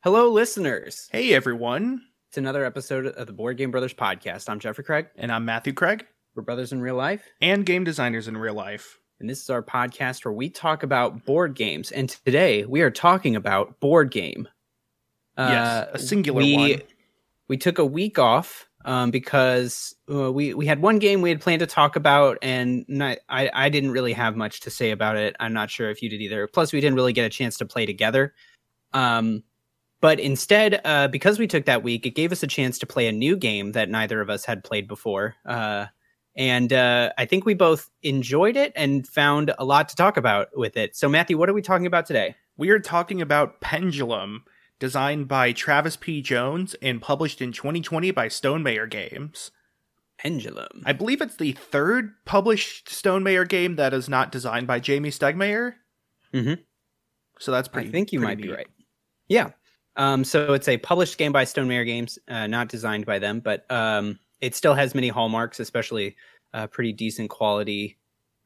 Hello, listeners. Hey, everyone. It's another episode of the Board Game Brothers podcast. I'm Jeffrey Craig. And I'm Matthew Craig. We're brothers in real life. And game designers in real life. And this is our podcast where we talk about board games. And today we are talking about board game. Yes, a singular one. We took a week off because we had one game we had planned to talk about, and I didn't really have much to say about it. I'm not sure if you did either. Plus, we didn't really get a chance to play together. But instead, because we took that week, it gave us a chance to play a new game that neither of us had played before. And I think we both enjoyed it and found a lot to talk about with it. So, Matthew, what are we talking about today? We are talking about Pendulum, designed by Travis P. Jones and published in 2020 by Stonemaier Games. Pendulum. I believe it's the third published Stonemaier game that is not designed by Jamie Stegmaier. Mm-hmm. So that's pretty. I think you might be right. Yeah. So it's a published game by Stonemaier Games, not designed by them, but it still has many hallmarks, especially pretty decent quality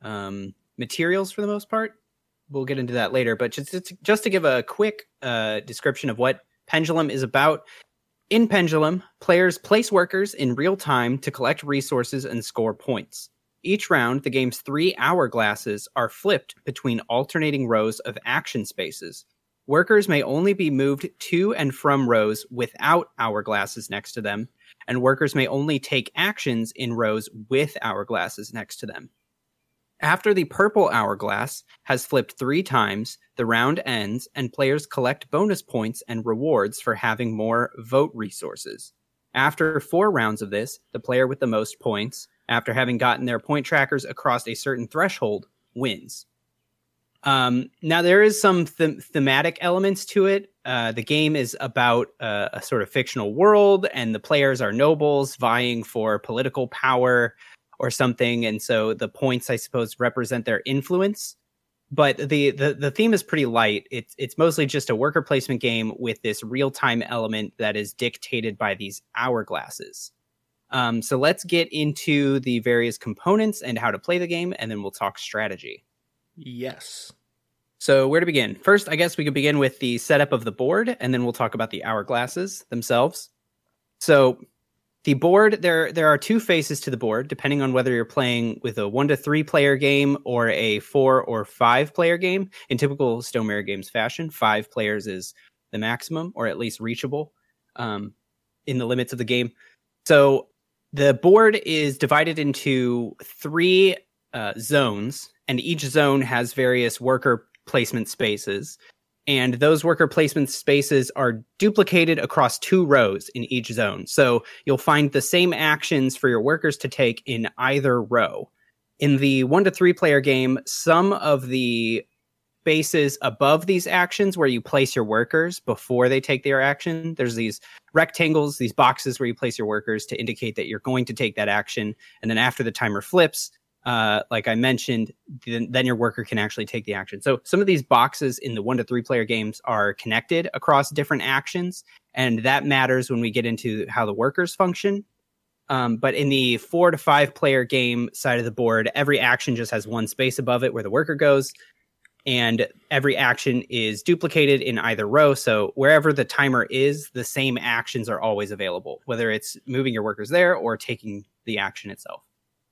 materials for the most part. We'll get into that later, but just to give a quick description of what Pendulum is about. In Pendulum, players place workers in real time to collect resources and score points. Each round, the game's 3 hourglasses are flipped between alternating rows of action spaces. Workers may only be moved to and from rows without hourglasses next to them, and workers may only take actions in rows with hourglasses next to them. After the purple hourglass has flipped 3 times, the round ends, and players collect bonus points and rewards for having more vote resources. After 4 rounds of this, the player with the most points, after having gotten their point trackers across a certain threshold, wins. Now, there is some thematic elements to it. The game is about a sort of fictional world, and the players are nobles vying for political power or something, and so the points, I suppose, represent their influence. But the theme is pretty light. It's mostly just a worker placement game with this real-time element that is dictated by these hourglasses. So let's get into the various components and how to play the game, and then we'll talk strategy. Yes. So where to begin? First, I guess we could begin with the setup of the board, and then we'll talk about the hourglasses themselves. So the board, there are 2 faces to the board, depending on whether you're playing with a 1 to 3 player game or a 4 or 5 player game. In typical Stonemaier Games fashion, 5 players is the maximum, or at least reachable in the limits of the game. So the board is divided into 3 zones, and each zone has various worker placement spaces. And those worker placement spaces are duplicated across 2 rows in each zone. So you'll find the same actions for your workers to take in either row. In the 1 to 3 player game, some of the spaces above these actions where you place your workers before they take their action, there's these rectangles, these boxes where you place your workers to indicate that you're going to take that action. And then after the timer flips, like I mentioned, then your worker can actually take the action. So some of these boxes in the 1 to 3 player games are connected across different actions, and that matters when we get into how the workers function. But in the 4 to 5 player game side of the board, every action just has 1 space above it where the worker goes, and every action is duplicated in either row. So wherever the timer is, the same actions are always available, whether it's moving your workers there or taking the action itself.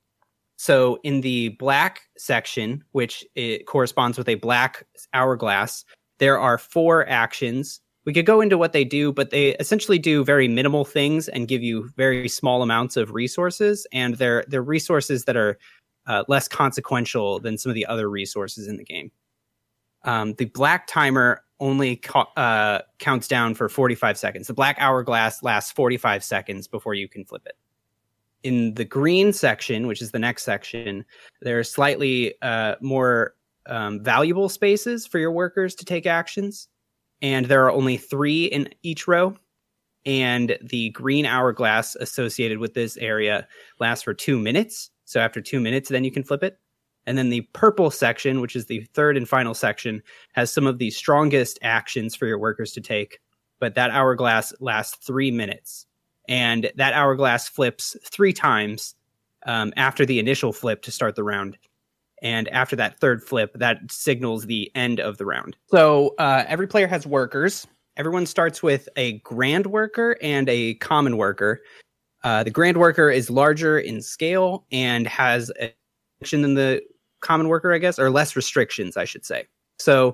So in the black section, which it corresponds with a black hourglass, there are 4 actions. We could go into what they do, but they essentially do very minimal things and give you very small amounts of resources. And they're resources that are less consequential than some of the other resources in the game. The black timer only counts down for 45 seconds. The black hourglass lasts 45 seconds before you can flip it. In the green section, which is the next section, there are slightly more valuable spaces for your workers to take actions. And there are only 3 in each row. And the green hourglass associated with this area lasts for 2 minutes. So after 2 minutes, then you can flip it. And then the purple section, which is the third and final section, has some of the strongest actions for your workers to take. But that hourglass lasts 3 minutes. And that hourglass flips 3 times after the initial flip to start the round. And after that third flip, that signals the end of the round. So every player has workers, everyone starts with a grand worker and a common worker. The grand worker is larger in scale and has a restriction than the common worker, I guess, or less restrictions, I should say. So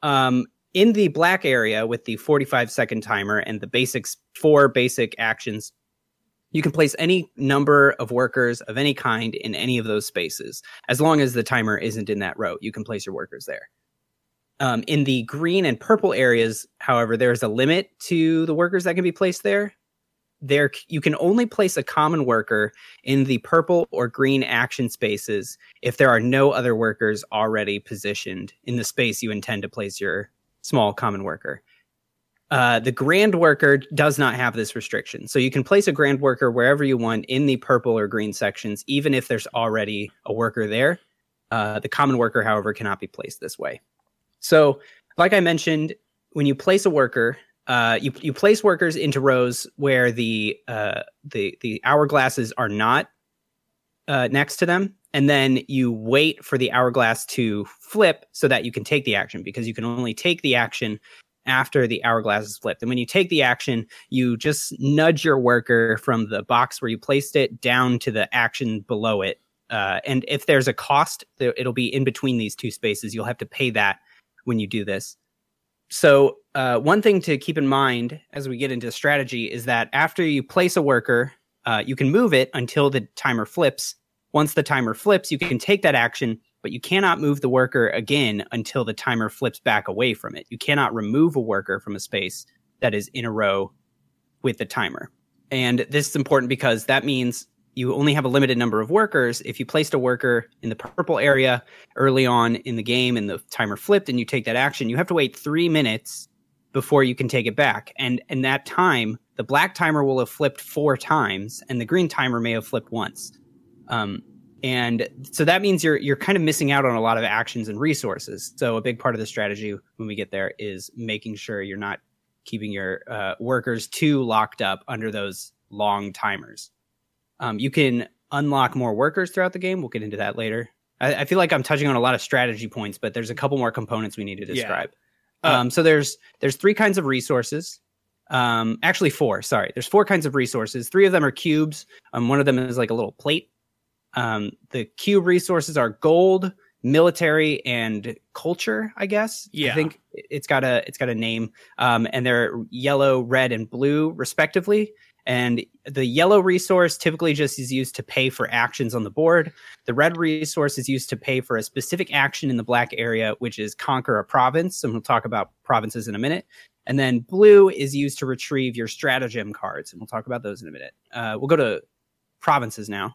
in the black area with the 45-second timer and the 4 basic actions, you can place any number of workers of any kind in any of those spaces. As long as the timer isn't in that row, you can place your workers there. In the green and purple areas, however, there's a limit to the workers that can be placed there. You can only place a common worker in the purple or green action spaces if there are no other workers already positioned in the space you intend to place your small common worker. The grand worker does not have this restriction. So you can place a grand worker wherever you want in the purple or green sections, even if there's already a worker there. The common worker, however, cannot be placed this way. So, like I mentioned, when you place a worker, you place workers into rows where the hourglasses are not next to them, and then you wait for the hourglass to flip so that you can take the action, because you can only take the action after the hourglass is flipped. And when you take the action, you just nudge your worker from the box where you placed it down to the action below it. And if there's a cost, it'll be in between these two spaces. You'll have to pay that when you do this. So one thing to keep in mind as we get into strategy is that after you place a worker, you can move it until the timer flips. Once the timer flips, you can take that action, but you cannot move the worker again until the timer flips back away from it. You cannot remove a worker from a space that is in a row with the timer. And this is important because that means you only have a limited number of workers. If you placed a worker in the purple area early on in the game and the timer flipped and you take that action, you have to wait 3 minutes before you can take it back. And in that time, the black timer will have flipped 4 times and the green timer may have flipped once. And so that means you're kind of missing out on a lot of actions and resources. So a big part of the strategy when we get there is making sure you're not keeping your workers too locked up under those long timers. You can unlock more workers throughout the game. We'll get into that later. I feel like I'm touching on a lot of strategy points, but there's a couple more components we need to describe. Yeah. So there's 3 kinds of resources. Actually 4, sorry. There's 4 kinds of resources. 3 of them are cubes. One of them is like a little plate. The cube resources are gold, military, and culture, I guess. Yeah. I think it's got a name. And they're yellow, red, and blue, respectively. And the yellow resource typically just is used to pay for actions on the board. The red resource is used to pay for a specific action in the black area, which is conquer a province. And we'll talk about provinces in a minute. And then blue is used to retrieve your stratagem cards. And we'll talk about those in a minute. We'll go to provinces now.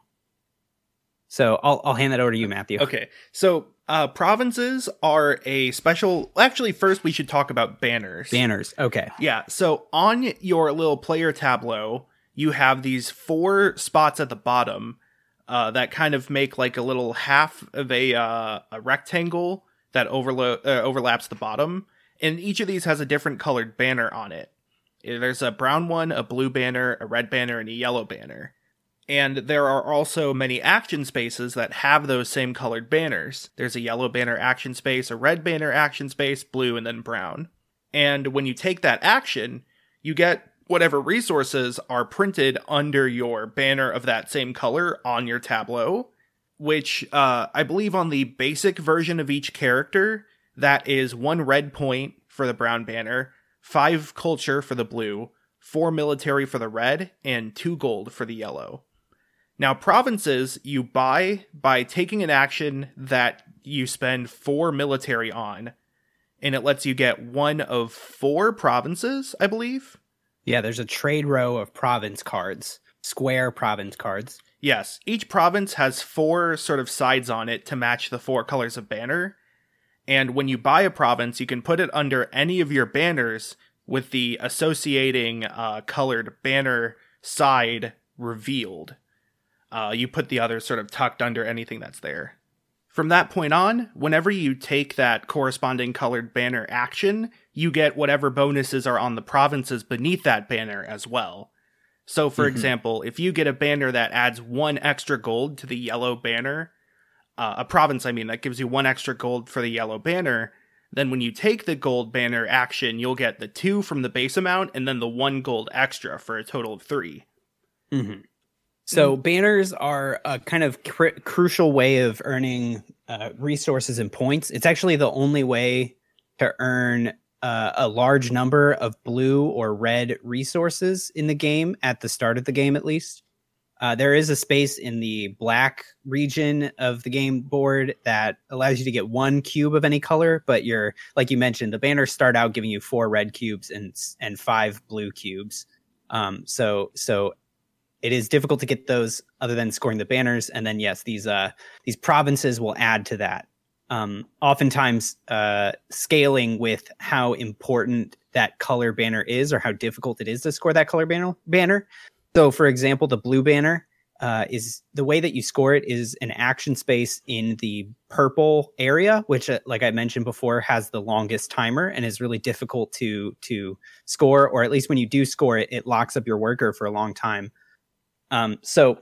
So I'll hand that over to you, Matthew. Okay. So provinces are a special... Actually, first we should talk about banners. Banners. Okay. Yeah. So on your little player tableau, you have these 4 spots at the bottom that kind of make like a little half of a rectangle that overlaps the bottom. And each of these has a different colored banner on it. There's a brown one, a blue banner, a red banner, and a yellow banner. And there are also many action spaces that have those same colored banners. There's a yellow banner action space, a red banner action space, blue, and then brown. And when you take that action, you get whatever resources are printed under your banner of that same color on your tableau, which I believe on the basic version of each character, that is 1 red point for the brown banner, 5 culture for the blue, 4 military for the red, and 2 gold for the yellow. Now, provinces you buy by taking an action that you spend 4 military on, and it lets you get 1 of 4 provinces, I believe. Yeah, there's a trade row of province cards, square province cards. Yes, each province has 4 sort of sides on it to match the 4 colors of banner. And when you buy a province, you can put it under any of your banners with the associating colored banner side revealed. You put the others sort of tucked under anything that's there. From that point on, whenever you take that corresponding colored banner action, you get whatever bonuses are on the provinces beneath that banner as well. So, for example, if you get a banner that adds 1 extra gold to the yellow banner, a province, I mean, that gives you 1 extra gold for the yellow banner, Then when you take the gold banner action, you'll get the 2 from the base amount and then the 1 gold extra for a total of 3. Mm-hmm. So banners are a kind of crucial way of earning resources and points. It's actually the only way to earn a large number of blue or red resources in the game, at the start of the game at least. There is a space in the black region of the game board that allows you to get 1 cube of any color, but like you mentioned, the banners start out giving you 4 red cubes and 5 blue cubes. So it is difficult to get those other than scoring the banners. And then, yes, these provinces will add to that. Oftentimes scaling with how important that color banner is or how difficult it is to score that color banner. So, for example, the blue banner is the way that you score it is an action space in the purple area, which, like I mentioned before, has the longest timer and is really difficult to score, or at least when you do score it, it locks up your worker for a long time. So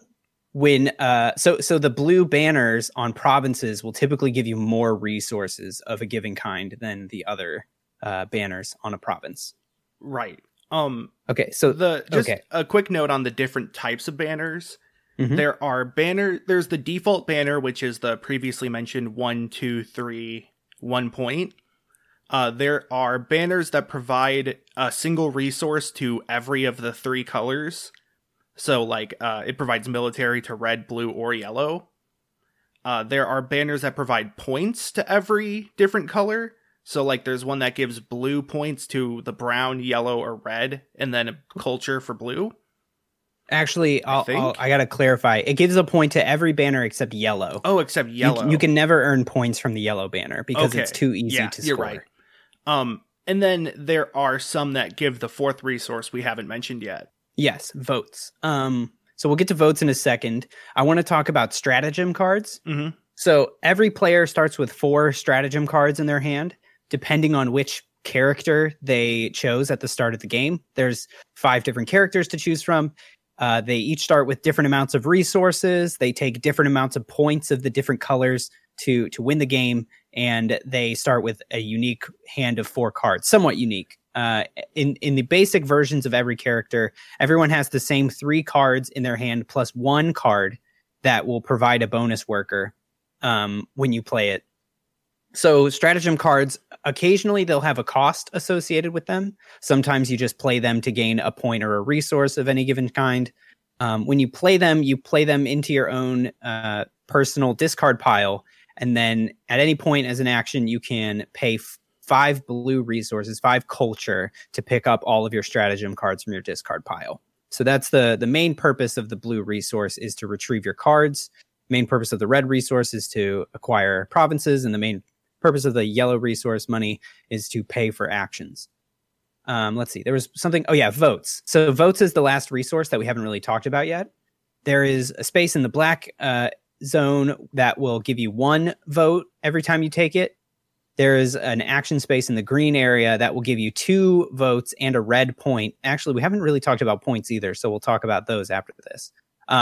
the blue banners on provinces will typically give you more resources of a given kind than the other banners on a province. Right. Okay. So a quick note on the different types of banners. Mm-hmm. There's the default banner, which is the previously mentioned 1, 2, 3, 1 point. There are banners that provide a single resource to every of the 3 colors. So, it provides military to red, blue, or yellow. There are banners that provide points to every different color. So, there's one that gives blue points to the brown, yellow, or red, and then a culture for blue. Actually, I gotta clarify. It gives a point to every banner except yellow. Oh, except yellow. You can never earn points from the yellow banner because it's too easy to score. You're right. And then there are some that give the 4th resource we haven't mentioned yet. Yes, votes. So we'll get to votes in a second. I want to talk about stratagem cards. Mm-hmm. So every player starts with 4 stratagem cards in their hand, depending on which character they chose at the start of the game. There's 5 different characters to choose from. They each start with different amounts of resources. They take different amounts of points of the different colors to win the game. And they start with a unique hand of 4 cards, somewhat unique. In the basic versions of every character, everyone has the same 3 cards in their hand plus 1 card that will provide a bonus worker when you play it. So stratagem cards, occasionally they'll have a cost associated with them. Sometimes you just play them to gain a point or a resource of any given kind. When you play them into your own personal discard pile. And then at any point as an action, you can pay 5 blue resources, 5 culture to pick up all of your stratagem cards from your discard pile. So that's the main purpose of the blue resource, is to retrieve your cards. Main purpose of the red resource is to acquire provinces, and the main purpose of the yellow resource money is to pay for actions. Let's see. There was something. Oh yeah, votes. So votes is the last resource that we haven't really talked about yet. There is a space in the black zone that will give you 1 vote every time you take it. There is an action space in the green area that will give you 2 votes and a red point. Actually, we haven't really talked about points either, so we'll talk about those after this.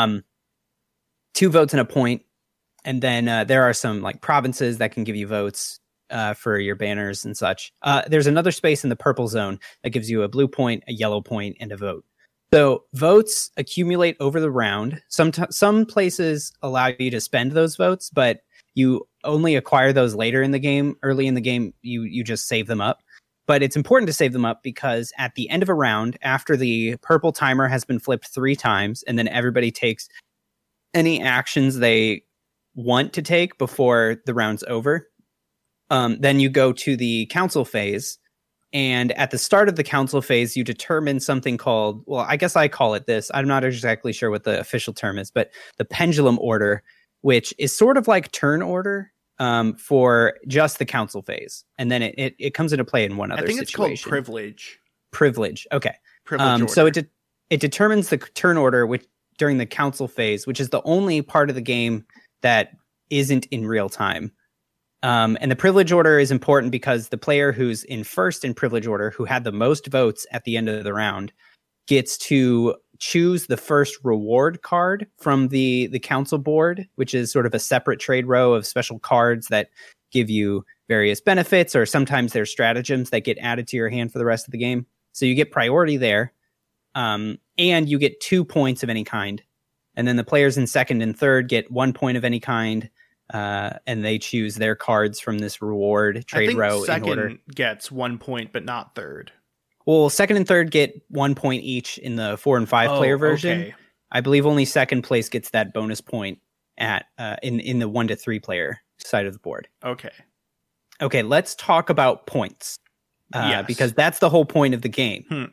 2 votes and a point. And then there are some provinces that can give you votes for your banners and such. There's another space in the purple zone that gives you a blue point, a yellow point, and a vote. So votes accumulate over the round. Some places allow you to spend those votes, but you only acquire those later in the game. Early in the game, you just save them up. But it's important to save them up because at the end of a round, after the purple timer has been flipped 3 times, and then everybody takes any actions they want to take before the round's over, then you go to the council phase. And at the start of the council phase, you determine something called, well, I guess I call it this. I'm not exactly sure what the official term is, but the pendulum order, which is sort of like turn order for just the council phase. And then it comes into play in one other situation. I think it's called privilege. Privilege. Okay. Privilege order. So it determines the turn order during the council phase, which is the only part of the game that isn't in real time. And the privilege order is important because the player who's in first in privilege order, who had the most votes at the end of the round, gets to choose the first reward card from the council board, which is sort of a separate trade row of special cards that give you various benefits, or sometimes there's stratagems that get added to your hand for the rest of the game. So you get priority there, and you get 2 points of any kind. And then the players in second and third get 1 point of any kind, and they choose their cards from this reward trade row in order. Second gets 1 point, but not third. Well, second and third get 1 point each in the 4 and 5 player version. Okay. I believe only second place gets that bonus point at in the 1 to 3 player side of the board. Okay, let's talk about points. Yes. Because that's the whole point of the game.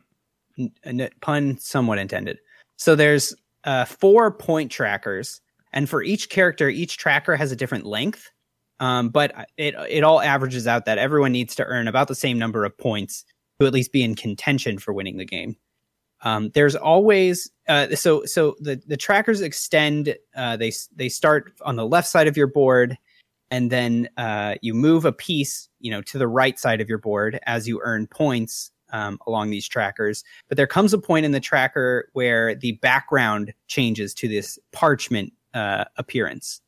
Pun somewhat intended. So there's 4 point trackers, and for each character, each tracker has a different length. But it all averages out that everyone needs to earn about the same number of points to at least be in contention for winning the game. There's always so the trackers extend. They start on the left side of your board, and then you move a piece, to the right side of your board as you earn points along these trackers. But there comes a point in the tracker where the background changes to this parchment appearance,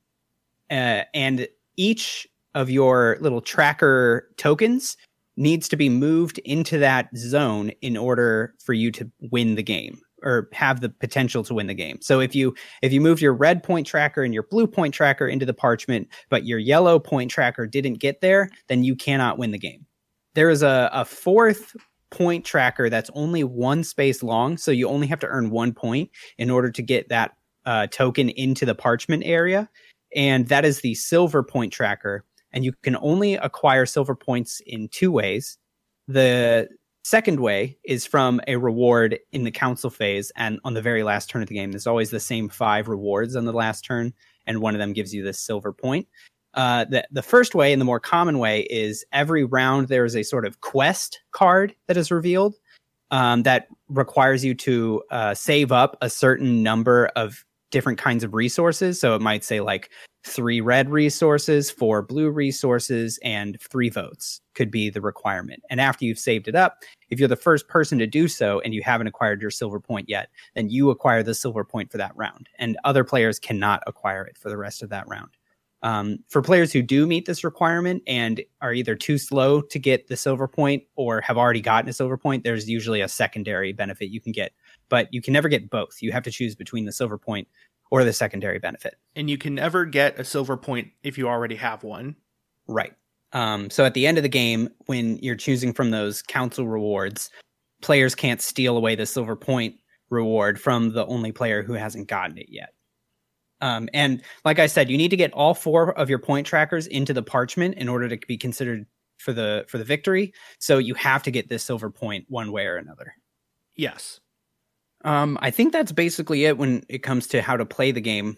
and each of your little tracker tokens needs to be moved into that zone in order for you to win the game, or have the potential to win the game. So if you move your red point tracker and your blue point tracker into the parchment, but your yellow point tracker didn't get there, then you cannot win the game. There is a fourth point tracker that's only 1 space long, so you only have to earn 1 point in order to get that token into the parchment area, and that is the silver point tracker. And you can only acquire silver points in 2 ways. The second way is from a reward in the council phase, and on the very last turn of the game. There's always the same 5 rewards on the last turn, and one of them gives you this silver point. The first way, and the more common way, is every round there is a sort of quest card that is revealed that requires you to save up a certain number of different kinds of resources. So it might say like 3 red resources, 4 blue resources, and 3 votes could be the requirement. And after you've saved it up, if you're the first person to do so and you haven't acquired your silver point yet, then you acquire the silver point for that round, and other players cannot acquire it for the rest of that round. For players who do meet this requirement and are either too slow to get the silver point or have already gotten a silver point, there's usually a secondary benefit you can get, but you can never get both. You have to choose between the silver point or the secondary benefit. And you can never get a silver point if you already have one. Right. So at the end of the game, when you're choosing from those council rewards, players can't steal away the silver point reward from the only player who hasn't gotten it yet. And like I said, you need to get all 4 of your point trackers into the parchment in order to be considered for the victory. So you have to get this silver point one way or another. Yes. I think that's basically it when it comes to how to play the game.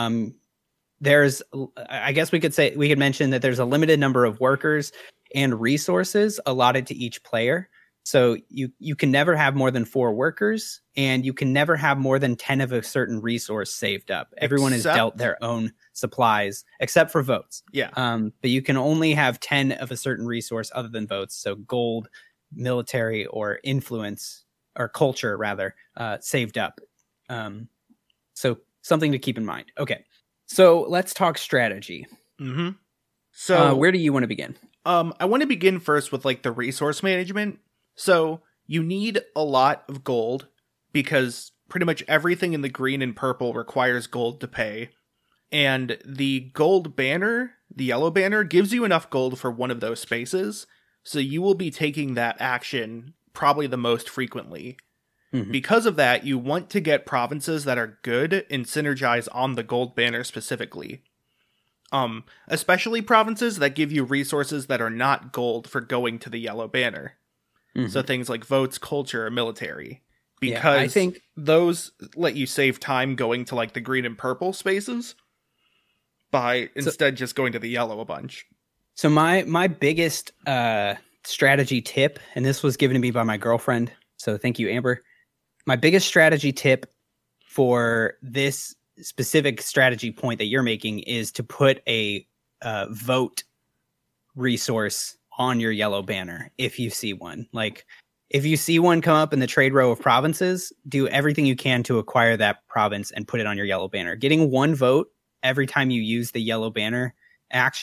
I guess we could mention that there's a limited number of workers and resources allotted to each player. So you can never have more than 4 workers, and you can never have more than 10 of a certain resource saved up. Everyone is dealt their own supplies, except for votes. Yeah. But you can only have 10 of a certain resource other than votes. So gold, military, or influence, or culture rather, saved up. So something to keep in mind. Okay. So let's talk strategy. Mm-hmm. So where do you want to begin? I want to begin first with like the resource management. So you need a lot of gold because pretty much everything in the green and purple requires gold to pay. And the gold banner, the yellow banner, gives you enough gold for one of those spaces. So you will be taking that action probably the most frequently. Mm-hmm. Because of that, you want to get provinces that are good and synergize on the gold banner specifically. Especially provinces that give you resources that are not gold for going to the yellow banner. Mm-hmm. So things like votes, culture, or military. Because I think those let you save time going to like the green and purple spaces by instead just going to the yellow a bunch. So my biggest strategy tip, and this was given to me by my girlfriend, so thank you, Amber. My biggest strategy tip for this specific strategy point that you're making is to put a vote resource on your yellow banner if you see one. Like, if you see one come up in the trade row of provinces, do everything you can to acquire that province and put it on your yellow banner. Getting 1 vote every time you use the yellow banner action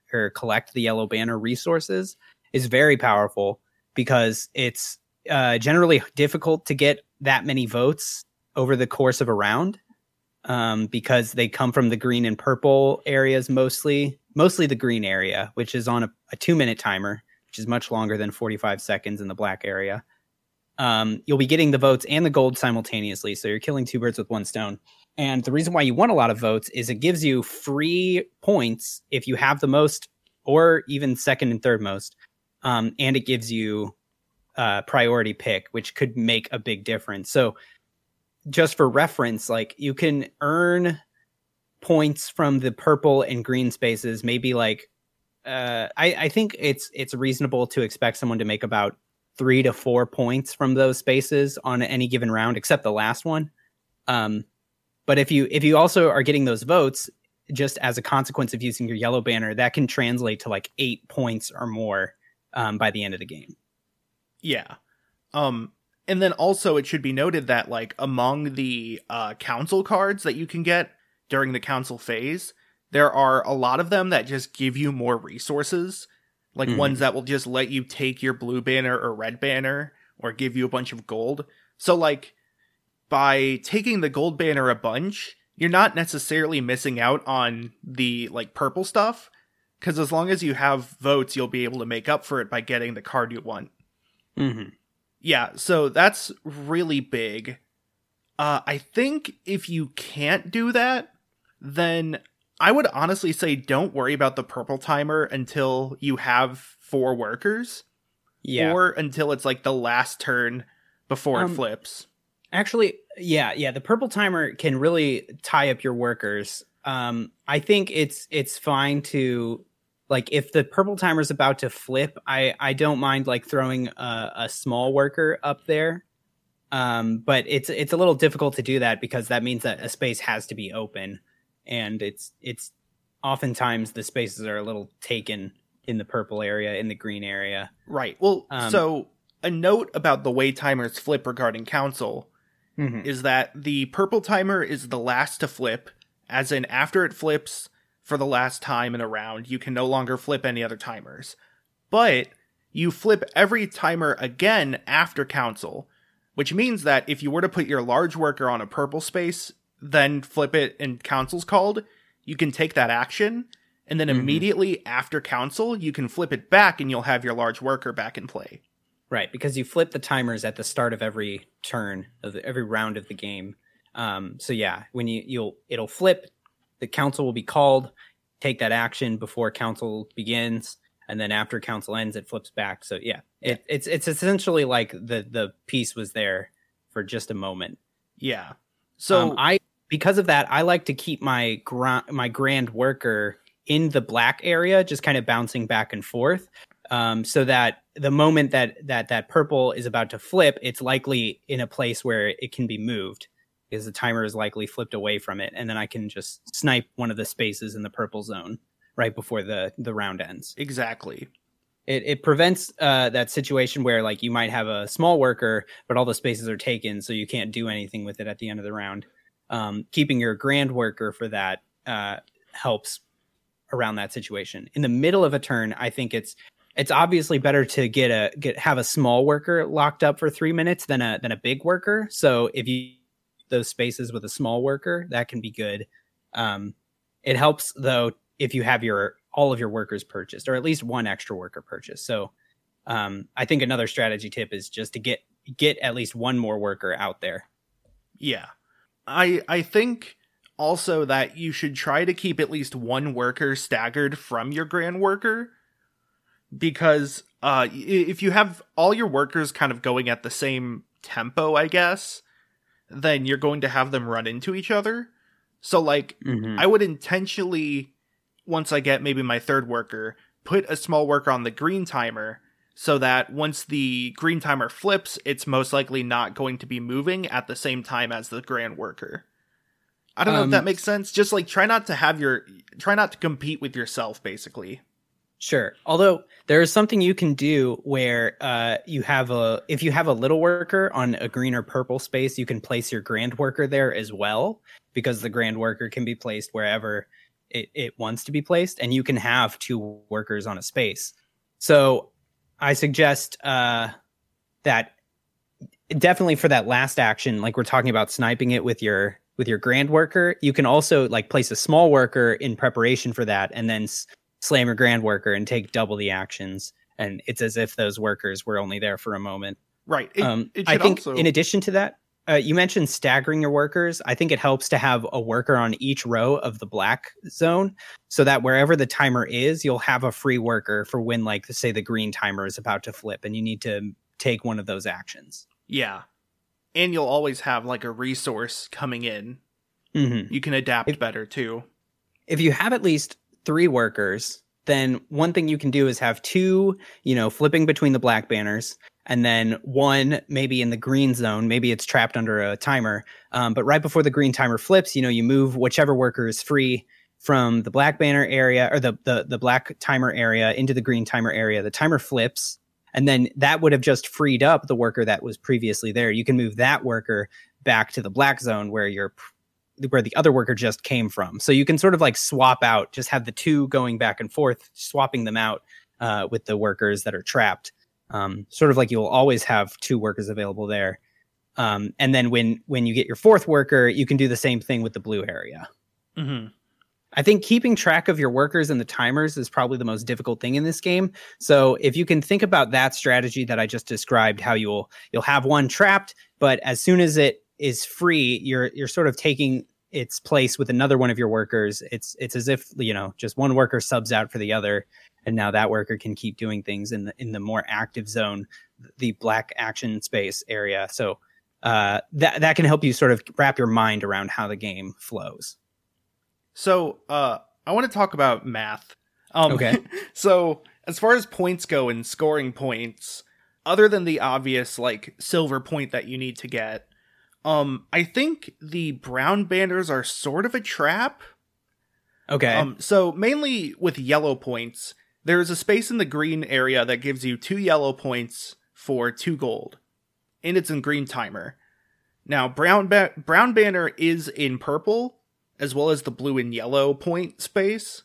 or collect the yellow banner resources is very powerful, because it's generally difficult to get that many votes over the course of a round, because they come from the green and purple areas mostly the green area, which is on a 2-minute timer, which is much longer than 45 seconds in the black area. You'll be getting the votes and the gold simultaneously, so you're killing two birds with one stone. And the reason why you want a lot of votes is it gives you free points if you have the most, or even second and third most, and it gives you priority pick, which could make a big difference. So just for reference, like, you can earn points from the purple and green spaces, maybe like I think it's reasonable to expect someone to make about 3 to 4 points from those spaces on any given round, except the last one. But if you also are getting those votes just as a consequence of using your yellow banner, that can translate to like 8 points or more by the end of the game. Yeah. And then also it should be noted that, like, among the council cards that you can get during the council phase, there are a lot of them that just give you more resources, like ones that will just let you take your blue banner or red banner or give you a bunch of gold. So, like, by taking the gold banner a bunch, you're not necessarily missing out on the, like, purple stuff, because as long as you have votes, you'll be able to make up for it by getting the card you want. Mm-hmm. Yeah, so that's really big. I think if you can't do that, then I would honestly say don't worry about the purple timer until you have 4 workers. Yeah. Or until it's like the last turn before it flips. Actually, yeah, the purple timer can really tie up your workers. I think it's fine to, like, if the purple timer is about to flip, I don't mind like throwing a small worker up there. But it's a little difficult to do that, because that means that a space has to be open, and it's oftentimes the spaces are a little taken in the purple area, in the green area. Right. Well, so a note about the way timers flip regarding council is that the purple timer is the last to flip, as in after it flips for the last time in a round, you can no longer flip any other timers. But you flip every timer again after council, which means that if you were to put your large worker on a purple space, then flip it and council's called, you can take that action, and then immediately after council, you can flip it back and you'll have your large worker back in play. Right, because you flip the timers at the start of every turn of every round of the game. So yeah, when it'll flip, the council will be called, take that action before council begins, and then after council ends, it flips back. So yeah, it's essentially like the piece was there for just a moment. Yeah. So because of that, I like to keep my grand worker in the black area, just kind of bouncing back and forth. So that the moment that purple is about to flip, it's likely in a place where it can be moved, because the timer is likely flipped away from it, and then I can just snipe one of the spaces in the purple zone right before the round ends. Exactly. It prevents that situation where, like, you might have a small worker, but all the spaces are taken, so you can't do anything with it at the end of the round. Keeping your grand worker for that helps around that situation. In the middle of a turn, I think it's obviously better to have a small worker locked up for 3 minutes than a big worker. So if you those spaces with a small worker, that can be good. It helps though if you have all of your workers purchased, or at least one extra worker purchased. So I think another strategy tip is just to get at least one more worker out there. Yeah. I think also that you should try to keep at least one worker staggered from your grand worker, because if you have all your workers kind of going at the same tempo, I guess, then you're going to have them run into each other. So, like, I would intentionally, once I get maybe my third worker, put a small worker on the green timer, so that once the green timer flips, it's most likely not going to be moving at the same time as the grand worker. I don't know if that makes sense. Just, like, try not to compete with yourself, basically. Sure. Although there is something you can do where if you have a little worker on a green or purple space, you can place your grand worker there as well, because the grand worker can be placed wherever it wants to be placed, and you can have 2 workers on a space. So I suggest that definitely for that last action, like we're talking about sniping it with your grand worker, you can also like place a small worker in preparation for that, and then slam your grand worker and take double the actions. And it's as if those workers were only there for a moment. Right. I think in addition to that, you mentioned staggering your workers. I think it helps to have a worker on each row of the black zone so that wherever the timer is, you'll have a free worker for when, like, say the green timer is about to flip and you need to take one of those actions. Yeah. And you'll always have like a resource coming in. Mm-hmm. You can adapt better too. If you have at least 3 workers, then one thing you can do is have 2, flipping between the black banners, and then 1 maybe in the green zone. Maybe it's trapped under a timer. But right before the green timer flips, you move whichever worker is free from the black banner area or the black timer area into the green timer area. The timer flips, and then that would have just freed up the worker that was previously there. You can move that worker back to the black zone where the other worker just came from. So you can sort of like swap out, just have the 2 going back and forth, swapping them out with the workers that are trapped. Sort of like you'll always have 2 workers available there. And then when you get your 4th worker, you can do the same thing with the blue area. Mm-hmm. I think keeping track of your workers and the timers is probably the most difficult thing in this game. So if you can think about that strategy that I just described, how you'll have one trapped, but as soon as it is free, you're sort of taking its place with another one of your workers. It's as if, just one worker subs out for the other, and now that worker can keep doing things in the more active zone, the black action space area. So that can help you sort of wrap your mind around how the game flows. So I want to talk about math. Okay. So as far as points go and scoring points, other than the obvious like silver point that you need to get, I think the brown banners are sort of a trap. Okay. So mainly with yellow points, there is a space in the green area that gives you 2 yellow points for 2 gold, and it's in green timer. Now, brown banner is in purple, as well as the blue and yellow point space.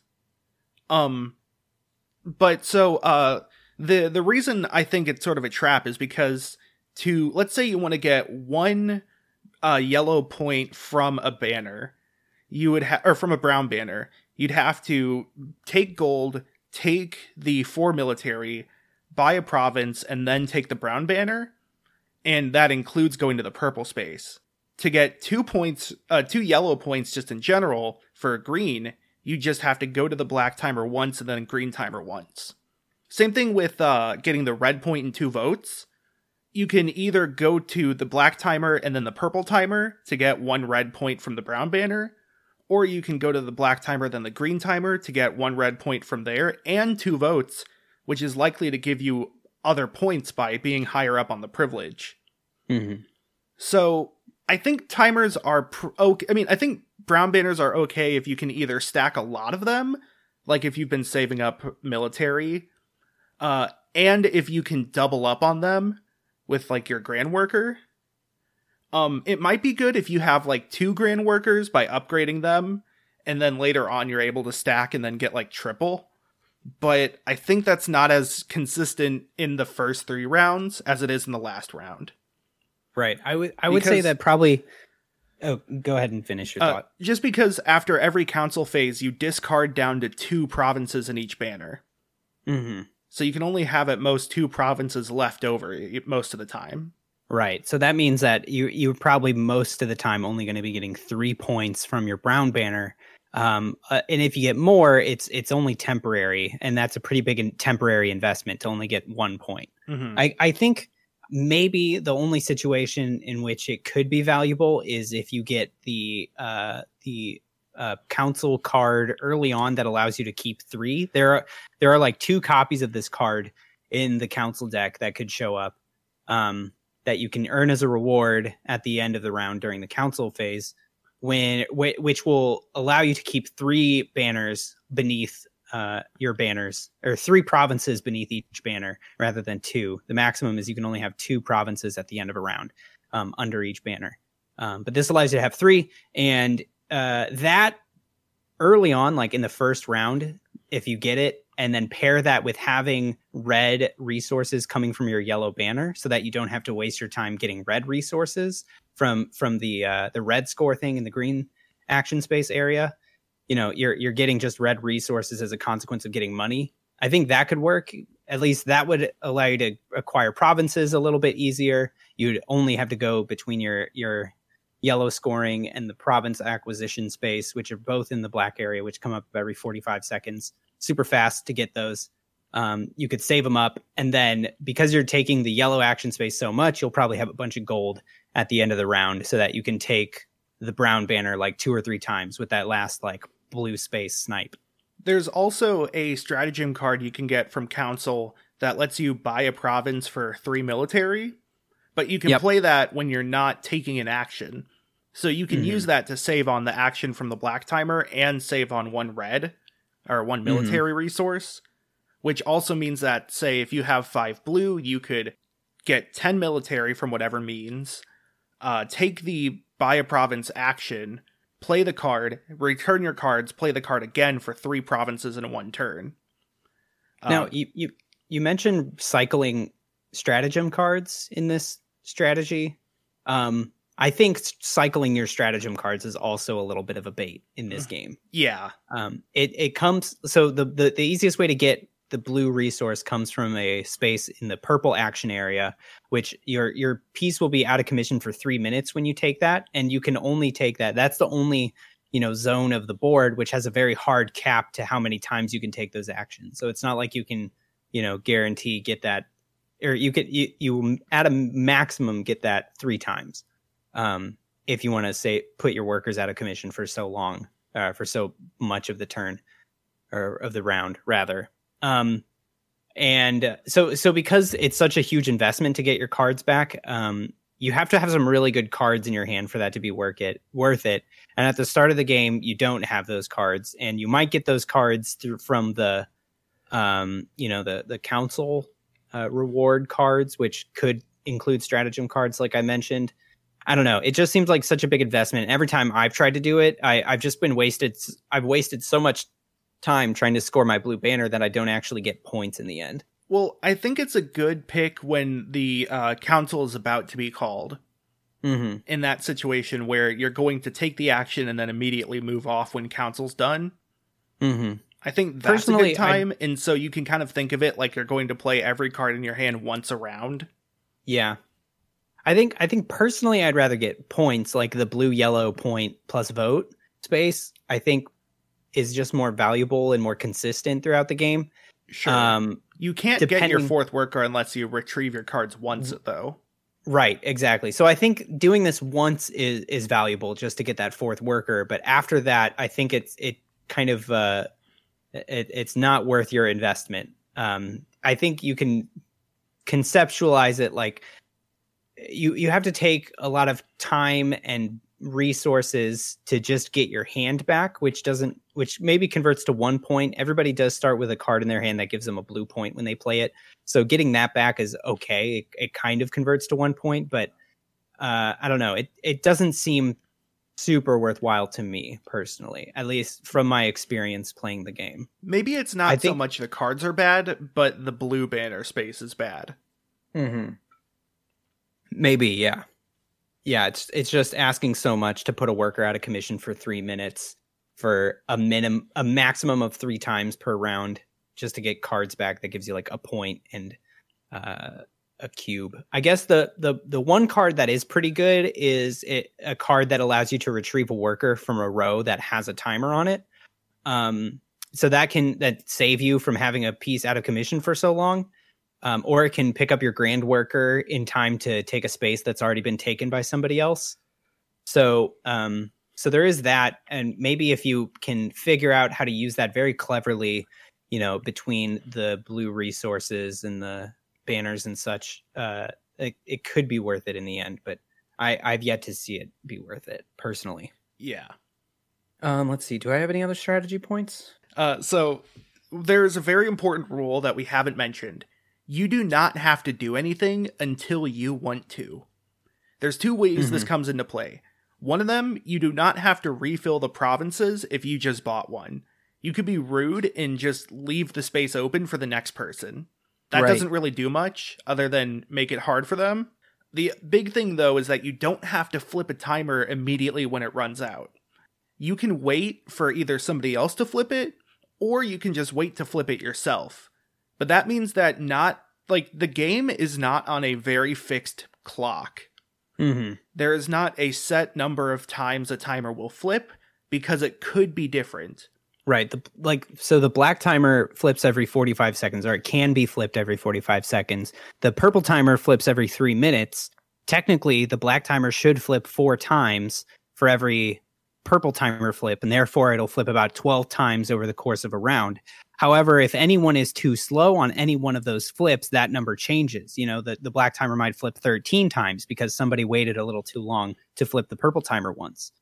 But so the reason I think it's sort of a trap is because let's say you want to get 1 yellow point from a banner, you would or from a brown banner, you'd have to take gold, take the 4 military, buy a province, and then take the brown banner, and that includes going to the purple space. To get 2 points, 2 yellow points just in general for green, you just have to go to the black timer once and then green timer once. Same thing with getting the red point and 2 votes. You can either go to the black timer and then the purple timer to get 1 red point from the brown banner, or you can go to the black timer then the green timer to get 1 red point from there and 2 votes, which is likely to give you other points by being higher up on the privilege. Mm-hmm. So I think timers are okay. I mean, I think brown banners are okay if you can either stack a lot of them, like if you've been saving up military, and if you can double up on them with like your grand worker. It might be good if you have like 2 grand workers by upgrading them, and then later on you're able to stack and then get like triple. But I think that's not as consistent in the first 3 rounds as it is in the last round. Right. I would say that probably. Oh, go ahead and finish your thought. Just because after every council phase, you discard down to 2 provinces in each banner. Mm-hmm. So you can only have at most 2 provinces left over most of the time. Right. So that means that you're probably most of the time only going to be getting 3 points from your brown banner. And if you get more, it's only temporary. And that's a pretty big temporary investment to only get 1 point. Mm-hmm. I think maybe the only situation in which it could be valuable is if you get the council card early on that allows you to keep 3. There are like 2 copies of this card in the council deck that could show up that you can earn as a reward at the end of the round during the council phase, which will allow you to keep 3 banners beneath your banners, or 3 provinces beneath each banner rather than 2. The maximum is you can only have 2 provinces at the end of a round under each banner. But this allows you to have 3, and that early on, like in the first round, if you get it, and then pair that with having red resources coming from your yellow banner so that you don't have to waste your time getting red resources from the red score thing in the green action space area. You know, you're getting just red resources as a consequence of getting money. I think that could work. At least that would allow you to acquire provinces a little bit easier. You'd only have to go between your yellow scoring and the province acquisition space, which are both in the black area, which come up every 45 seconds. Super fast to get those. You could save them up. And then because you're taking the yellow action space so much, you'll probably have a bunch of gold at the end of the round so that you can take the brown banner like 2 or 3 times with that last like blue space snipe. There's also a stratagem card you can get from Council that lets you buy a province for 3 military, but you can play that when you're not taking an action. So you can use that to save on the action from the black timer and save on 1 red or 1 military resource, which also means that, say, if you have 5 blue, you could get 10 military from whatever means, take the buy a province action, play the card, return your cards, play the card again for 3 provinces in 1 turn. Now, you mentioned cycling stratagem cards in this strategy. I think cycling your stratagem cards is also a little bit of a bait in this game. Yeah. It comes, so the easiest way to get the blue resource comes from a space in the purple action area, which your piece will be out of commission for 3 minutes when you take that, and you can only take that. That's the only, zone of the board which has a very hard cap to how many times you can take those actions. So it's not like you can, guarantee get that, or you at a maximum get that 3 times. If you want to say put your workers out of commission for so long, for so much of the turn or of the round rather. And so because it's such a huge investment to get your cards back, you have to have some really good cards in your hand for that to be worth it. And at the start of the game, you don't have those cards, and you might get those cards from the council reward cards, which could include stratagem cards, like I mentioned. I don't know. It just seems like such a big investment. Every time I've tried to do it, I've just been wasted. I've wasted so much time trying to score my blue banner that I don't actually get points in the end. Well, I think it's a good pick when the council is about to be called. Mm-hmm. In that situation where you're going to take the action and then immediately move off when council's done. Mm-hmm. I think that's a good time. And so you can kind of think of it like you're going to play every card in your hand once a round. Yeah. I think personally I'd rather get points, like the blue-yellow point plus vote space, I think is just more valuable and more consistent throughout the game. Sure. You can't get your 4th worker unless you retrieve your cards once, though. Right, exactly. So I think doing this once is valuable just to get that 4th worker, but after that, I think it's not worth your investment. I think you can conceptualize it like you have to take a lot of time and resources to just get your hand back, which maybe converts to 1 point. Everybody does start with a card in their hand that gives them a blue point when they play it. So getting that back is okay. It kind of converts to 1 point, but I don't know. It doesn't seem super worthwhile to me personally, at least from my experience playing the game. Maybe it's not so much the cards are bad, but the blue banner space is bad. Mm-hmm. Maybe, yeah. Yeah, it's just asking so much to put a worker out of commission for 3 minutes for a maximum of 3 times per round just to get cards back that gives you like a point and a cube. I guess the one card that is pretty good is a card that allows you to retrieve a worker from a row that has a timer on it. So that save you from having a piece out of commission for so long. Or it can pick up your grand worker in time to take a space that's already been taken by somebody else. So there is that. And maybe if you can figure out how to use that very cleverly, between the blue resources and the banners and such, it could be worth it in the end. But I've yet to see it be worth it personally. Yeah. Let's see. Do I have any other strategy points? So there's a very important rule that we haven't mentioned. You do not have to do anything until you want to. There's 2 ways this comes into play. One of them, you do not have to refill the provinces if you just bought one. You could be rude and just leave the space open for the next person. That doesn't really do much other than make it hard for them. The big thing, though, is that you don't have to flip a timer immediately when it runs out. You can wait for either somebody else to flip it, or you can just wait to flip it yourself. But that means that the game is not on a very fixed clock. Mm-hmm. There is not a set number of times a timer will flip, because it could be different. Right. So the black timer flips every 45 seconds, or it can be flipped every 45 seconds. The purple timer flips every 3 minutes. Technically, the black timer should flip 4 times for every purple timer flip, and therefore it'll flip about 12 times over the course of a round. However, if anyone is too slow on any one of those flips, that number changes. The black timer might flip 13 times because somebody waited a little too long to flip the purple timer once.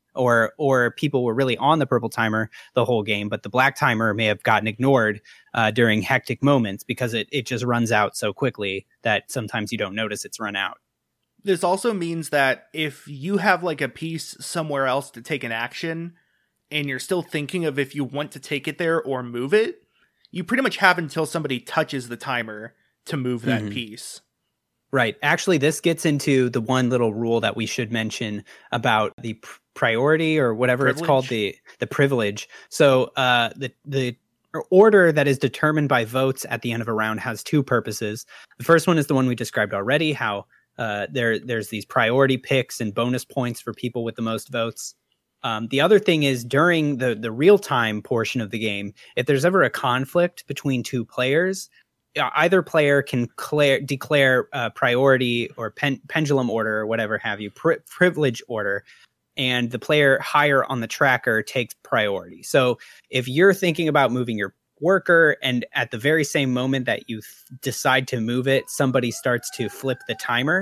Or people were really on the purple timer the whole game, but the black timer may have gotten ignored during hectic moments because it just runs out so quickly that sometimes you don't notice it's run out. This also means that if you have a piece somewhere else to take an action, and you're still thinking of if you want to take it there or move it, you pretty much have until somebody touches the timer to move that piece. Right. Actually, this gets into the one little rule that we should mention about the priority or whatever Privilege? It's called, the privilege. So the order that is determined by votes at the end of a round has 2 purposes. The first one is the one we described already, how there's these priority picks and bonus points for people with the most votes. The other thing is during the real-time portion of the game, if there's ever a conflict between 2 players, either player can declare priority or pendulum order or whatever have you, privilege order, and the player higher on the tracker takes priority. So if you're thinking about moving your worker and at the very same moment that you decide to move it, somebody starts to flip the timer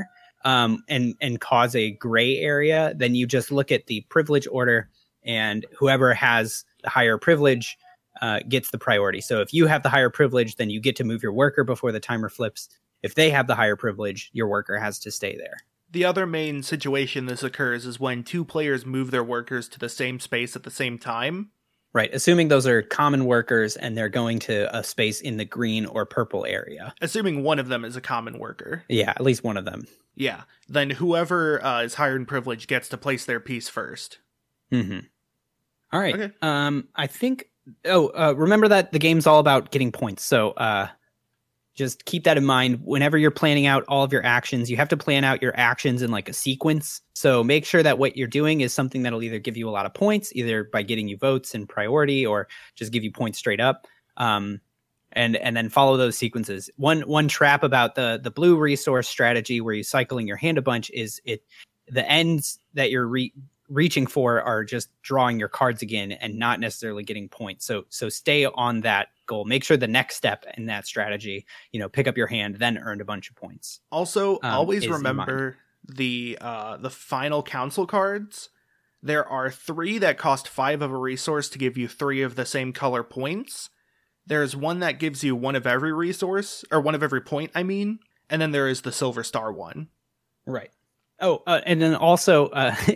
and cause a gray area, then you just look at the privilege order, and whoever has the higher privilege gets the priority. So if you have the higher privilege, then you get to move your worker before the timer flips. If they have the higher privilege, your worker has to stay there. The other main situation this occurs is when 2 players move their workers to the same space at the same time. Right, assuming those are common workers and they're going to a space in the green or purple area. Assuming one of them is a common worker. Yeah, at least one of them. Yeah, then whoever is higher in privilege gets to place their piece first. Mm-hmm. All right. Okay. I think... remember that the game's all about getting points. So just keep that in mind. Whenever you're planning out all of your actions, you have to plan out your actions in a sequence. So make sure that what you're doing is something that'll either give you a lot of points, either by getting you votes and priority, or just give you points straight up. And then follow those sequences. One trap about the blue resource strategy where you're cycling your hand a bunch is the ends that you're reaching for are just drawing your cards again and not necessarily getting points. So stay on that goal. Make sure the next step in that strategy, pick up your hand, then earn a bunch of points. Also, always remember the final council cards. There are 3 that cost 5 of a resource to give you 3 of the same color points. There's one that gives you 1 of every resource, or 1 of every point, I mean. And then there is the silver star one. Right. Oh, and then also,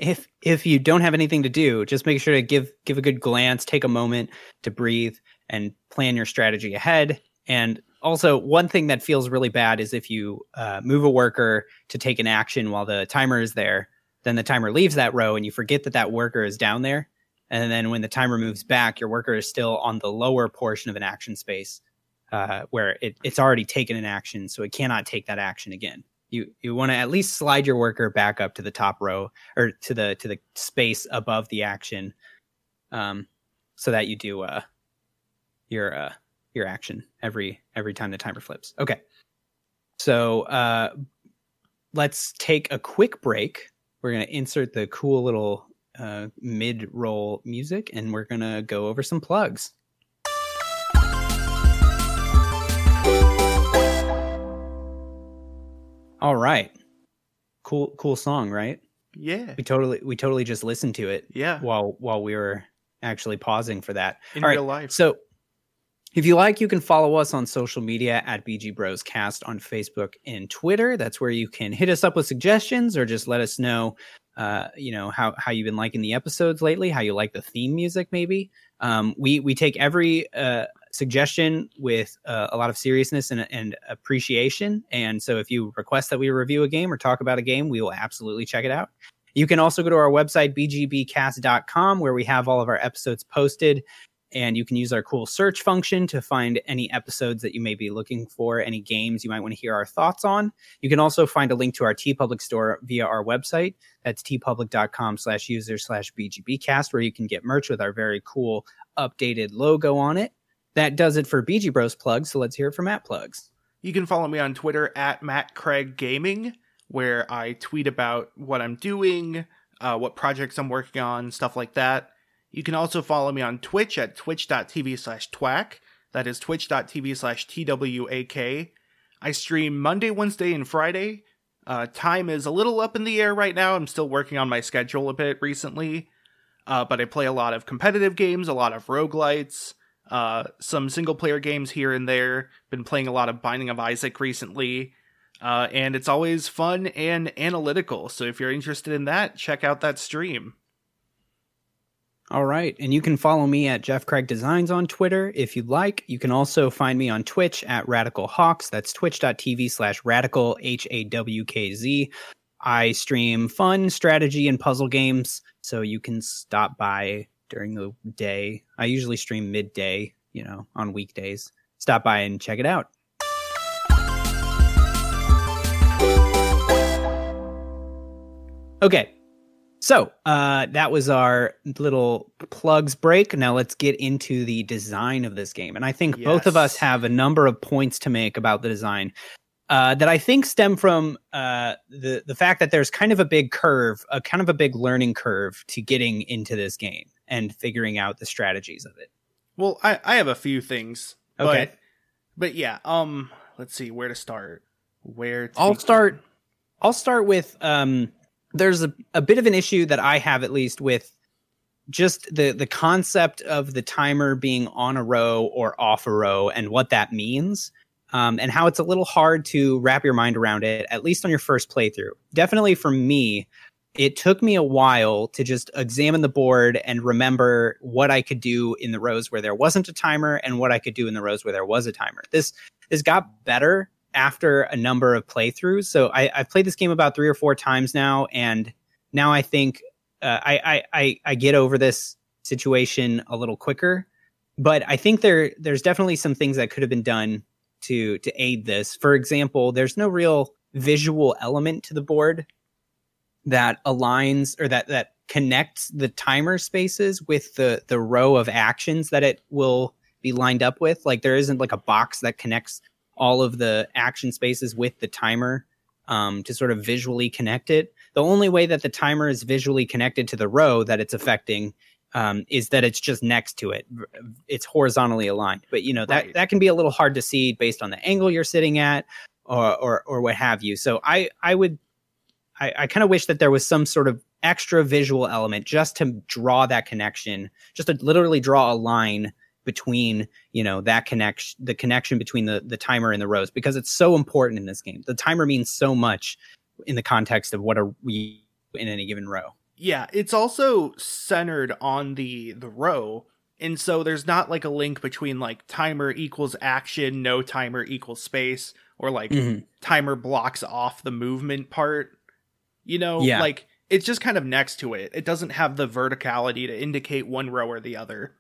if you don't have anything to do, just make sure to give a good glance, take a moment to breathe, and plan your strategy ahead. And also, one thing that feels really bad is if you move a worker to take an action while the timer is there, then the timer leaves that row and you forget that worker is down there. And then when the timer moves back, your worker is still on the lower portion of an action space where it's already taken an action, so it cannot take that action again. You want to at least slide your worker back up to the top row or to the space above the action, so that you do your action every time the timer flips. Okay, so let's take a quick break. We're gonna insert the cool little mid-roll music, and we're gonna go over some plugs. All right. Cool song, right? Yeah. We totally just listened to it. Yeah. While we were actually pausing for that. In real life. So if you like, you can follow us on social media at BG Bros Cast on Facebook and Twitter. That's where you can hit us up with suggestions or just let us know how you've been liking the episodes lately, how you like the theme music, maybe. We take every suggestion with a lot of seriousness and appreciation. And so if you request that we review a game or talk about a game, we will absolutely check it out. You can also go to our website, bgbcast.com, where we have all of our episodes posted. And you can use our cool search function to find any episodes that you may be looking for, any games you might want to hear our thoughts on. You can also find a link to our TeePublic store via our website. That's teepublic.com/user/BGBcast, where you can get merch with our very cool updated logo on it. That does it for BG Bros plugs. So let's hear it from Matt plugs. You can follow me on Twitter at MattCraigGaming, where I tweet about what I'm doing, what projects I'm working on, stuff like that. You can also follow me on Twitch at twitch.tv/twack. That is twitch.tv/TWAK. I stream Monday, Wednesday, and Friday. Time is a little up in the air right now. I'm still working on my schedule a bit recently. But I play a lot of competitive games, a lot of roguelites, some single-player games here and there. Been playing a lot of Binding of Isaac recently. And it's always fun and analytical. So if you're interested in that, check out that stream. All right. And you can follow me at Jeff Craig Designs on Twitter if you'd like. You can also find me on Twitch at Radical Hawks. That's twitch.tv/radical HAWKZ. I stream fun strategy and puzzle games, so you can stop by during the day. I usually stream midday, on weekdays. Stop by and check it out. Okay. So that was our little plugs break. Now let's get into the design of this game. And I think both of us have a number of points to make about the design that I think stem from the fact that there's kind of a big curve, a kind of a big learning curve to getting into this game and figuring out the strategies of it. Well, I have a few things. Okay. But yeah, let's see where to start. I'll start with there's a bit of an issue that I have, at least, with just the concept of the timer being on a row or off a row and what that means, and how it's a little hard to wrap your mind around it, at least on your first playthrough. Definitely for me, it took me a while to just examine the board and remember what I could do in the rows where there wasn't a timer and what I could do in the rows where there was a timer. This got better after a number of playthroughs. So I've played this game about 3 or 4 times now, and now I think I get over this situation a little quicker. But I think there's definitely some things that could have been done to aid this. For example, there's no real visual element to the board that aligns or that connects the timer spaces with the row of actions that it will be lined up with. Like, there isn't like a box that connects all of the action spaces with the timer to sort of visually connect it. The only way that the timer is visually connected to the row that it's affecting is that it's just next to it. It's horizontally aligned. But, that can be a little hard to see based on the angle you're sitting at or what have you. So I kind of wish that there was some sort of extra visual element just to draw that connection, just to literally draw a line between, that the connection between the timer and the rows, because it's so important in this game. The timer means so much in the context of what are we in any given row. Yeah, it's also centered on the row, and so there's not like a link between like timer equals action, no timer equals space, or like timer blocks off the movement part. Like it's just kind of next to it. It doesn't have the verticality to indicate one row or the other.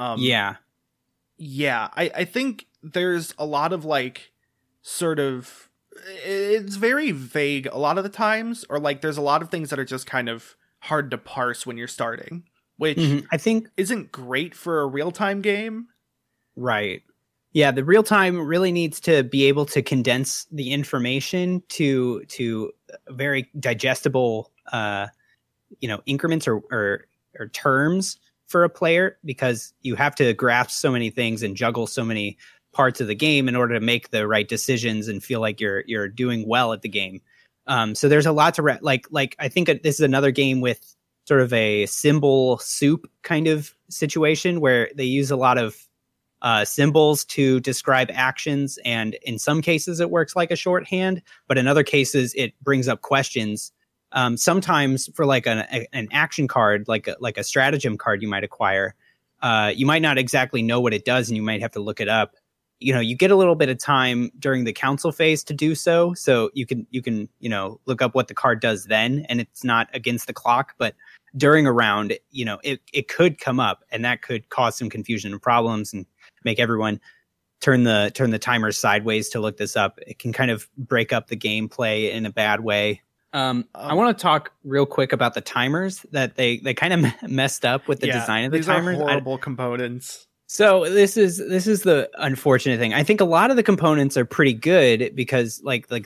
Yeah, I think there's a lot of like sort of, it's very vague a lot of the times, or like there's a lot of things that are just kind of hard to parse when you're starting, which I think isn't great for a real-time game. Right. Yeah, the real time really needs to be able to condense the information to very digestible increments or terms for a player, because you have to grasp so many things and juggle so many parts of the game in order to make the right decisions and feel like you're doing well at the game. So there's a lot to like I think this is another game with sort of a symbol soup kind of situation where they use a lot of symbols to describe actions, and in some cases it works like a shorthand, but in other cases it brings up questions Sometimes for like an action card, like a stratagem card you might acquire, you might not exactly know what it does, and you might have to look it up. You get a little bit of time during the council phase to do so. So you can look up what the card does then, and it's not against the clock. But during a round, it could come up, and that could cause some confusion and problems, and make everyone turn the timer sideways to look this up. It can kind of break up the gameplay in a bad way. I want to talk real quick about the timers that they kind of messed up with the design of the timers. These are horrible components. So this is the unfortunate thing. I think a lot of the components are pretty good because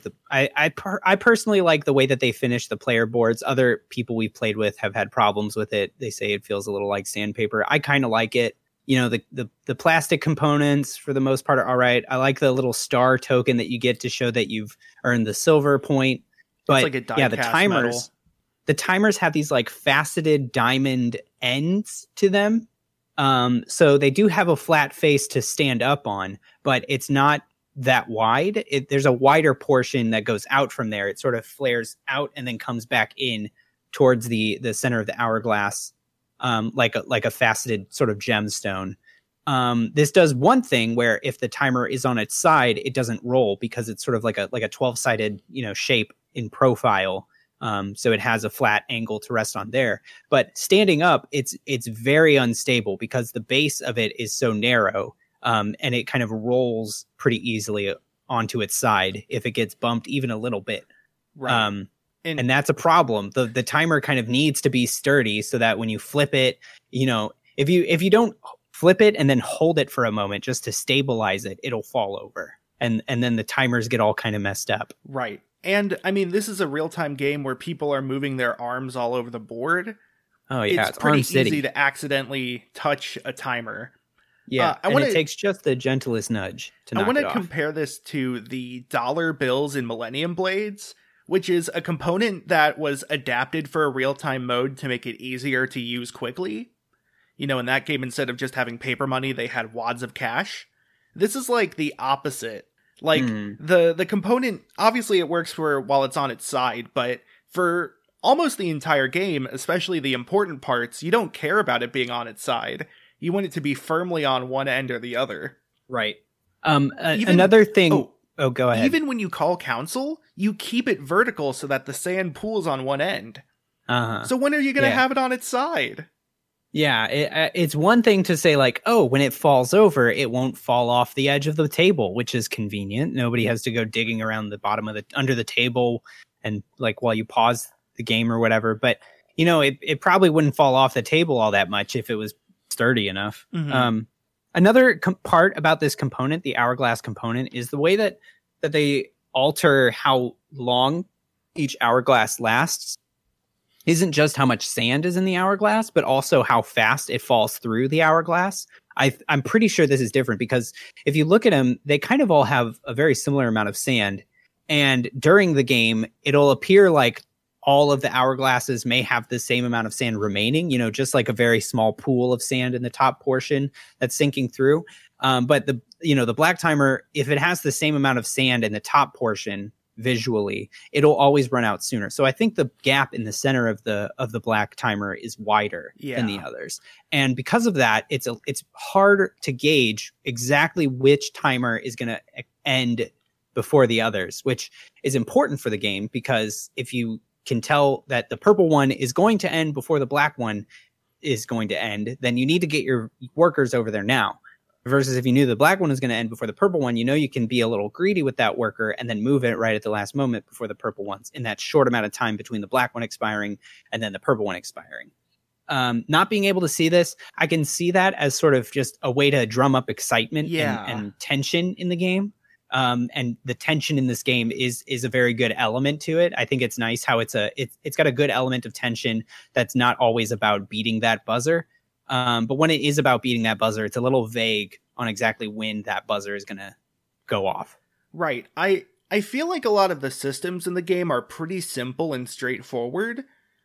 I personally like the way that they finish the player boards. Other people we've played with have had problems with it. They say it feels a little like sandpaper. I kind of like it. The plastic components for the most part are all right. I like the little star token that you get to show that you've earned the silver point. But it's like a the timers have these like faceted diamond ends to them. So they do have a flat face to stand up on, but it's not that wide. There's a wider portion that goes out from there. It sort of flares out and then comes back in towards the center of the hourglass, like a faceted sort of gemstone. This does one thing where if the timer is on its side, it doesn't roll because it's sort of like a 12-sided, shape in profile. So it has a flat angle to rest on there. But standing up, it's very unstable because the base of it is so narrow, and it kind of rolls pretty easily onto its side if it gets bumped even a little bit. Right. And that's a problem. The timer kind of needs to be sturdy so that when you flip it, if you don't flip it and then hold it for a moment just to stabilize it, it'll fall over. And then the timers get all kind of messed up. Right. And I mean, this is a real-time game where people are moving their arms all over the board. Oh yeah, it's pretty easy to accidentally touch a timer. Yeah, it takes just the gentlest nudge to knock it off. I want to compare this to the dollar bills in Millennium Blades, which is a component that was adapted for a real-time mode to make it easier to use quickly. In that game, instead of just having paper money, they had wads of cash. This is like the opposite. Like, the component, obviously it works for while it's on its side, but for almost the entire game, especially the important parts, you don't care about it being on its side. You want it to be firmly on one end or the other. Right. Another thing... Oh, go ahead. Even when you call council, you keep it vertical so that the sand pools on one end. Uh-huh. So when are you going to have it on its side? Yeah, it's one thing to say like, oh, when it falls over, it won't fall off the edge of the table, which is convenient. Nobody has to go digging around the bottom of under the table and like while you pause the game or whatever. But it probably wouldn't fall off the table all that much if it was sturdy enough. Mm-hmm. Another part about this component, the hourglass component, is the way that they alter how long each hourglass lasts. Isn't just how much sand is in the hourglass, but also how fast it falls through the hourglass. I'm pretty sure this is different because if you look at them, they kind of all have a very similar amount of sand. And during the game, it'll appear like all of the hourglasses may have the same amount of sand remaining, just like a very small pool of sand in the top portion that's sinking through. But the black timer, if it has the same amount of sand in the top portion, visually, it'll always run out sooner. So I think the gap in the center of the black timer is wider than the others. And because of that, it's hard to gauge exactly which timer is going to end before the others, which is important for the game because if you can tell that the purple one is going to end before the black one is going to end, then you need to get your workers over there now. Versus if you knew the black one was going to end before the purple one, you can be a little greedy with that worker and then move it right at the last moment before the purple one's in that short amount of time between the black one expiring and then the purple one expiring. Not being able to see this, I can see that as sort of just a way to drum up excitement and tension in the game. And the tension in this game is a very good element to it. I think it's nice how it's got a good element of tension that's not always about beating that buzzer. But when it is about beating that buzzer, it's a little vague on exactly when that buzzer is going to go off. Right. I feel like a lot of the systems in the game are pretty simple and straightforward.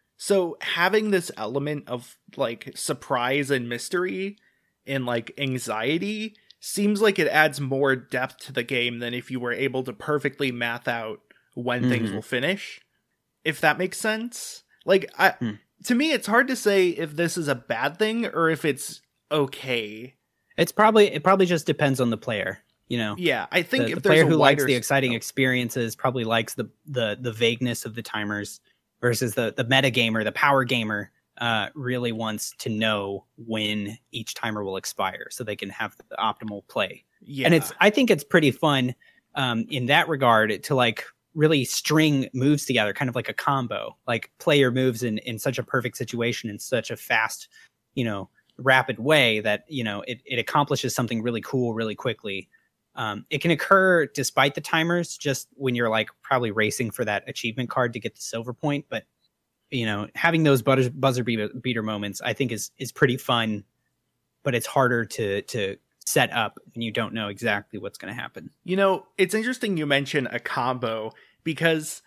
So having this element of like surprise and mystery and like anxiety seems like it adds more depth to the game than if you were able to perfectly math out when things will finish. if that makes sense. Like, to me, it's hard to say if this is a bad thing or if it's okay. It probably just depends on the player, you know. Yeah, I think The if there's player a who likes wider the exciting experiences probably likes the vagueness of the timers, versus the meta gamer, the power gamer, really wants to know when each timer will expire so they can have the optimal play. Yeah. And I think it's pretty fun in that regard to like really string moves together, kind of like a combo, like play your moves in such a perfect situation in such a fast, you know, rapid way that, you know, it accomplishes something really cool really quickly. It can occur despite the timers, just when you're like probably racing for that achievement card to get the silver point. But, you know, having those buzzer beater moments, I think is pretty fun, but it's harder to set up when you don't know exactly what's going to happen. You know, it's interesting you mention a combo, because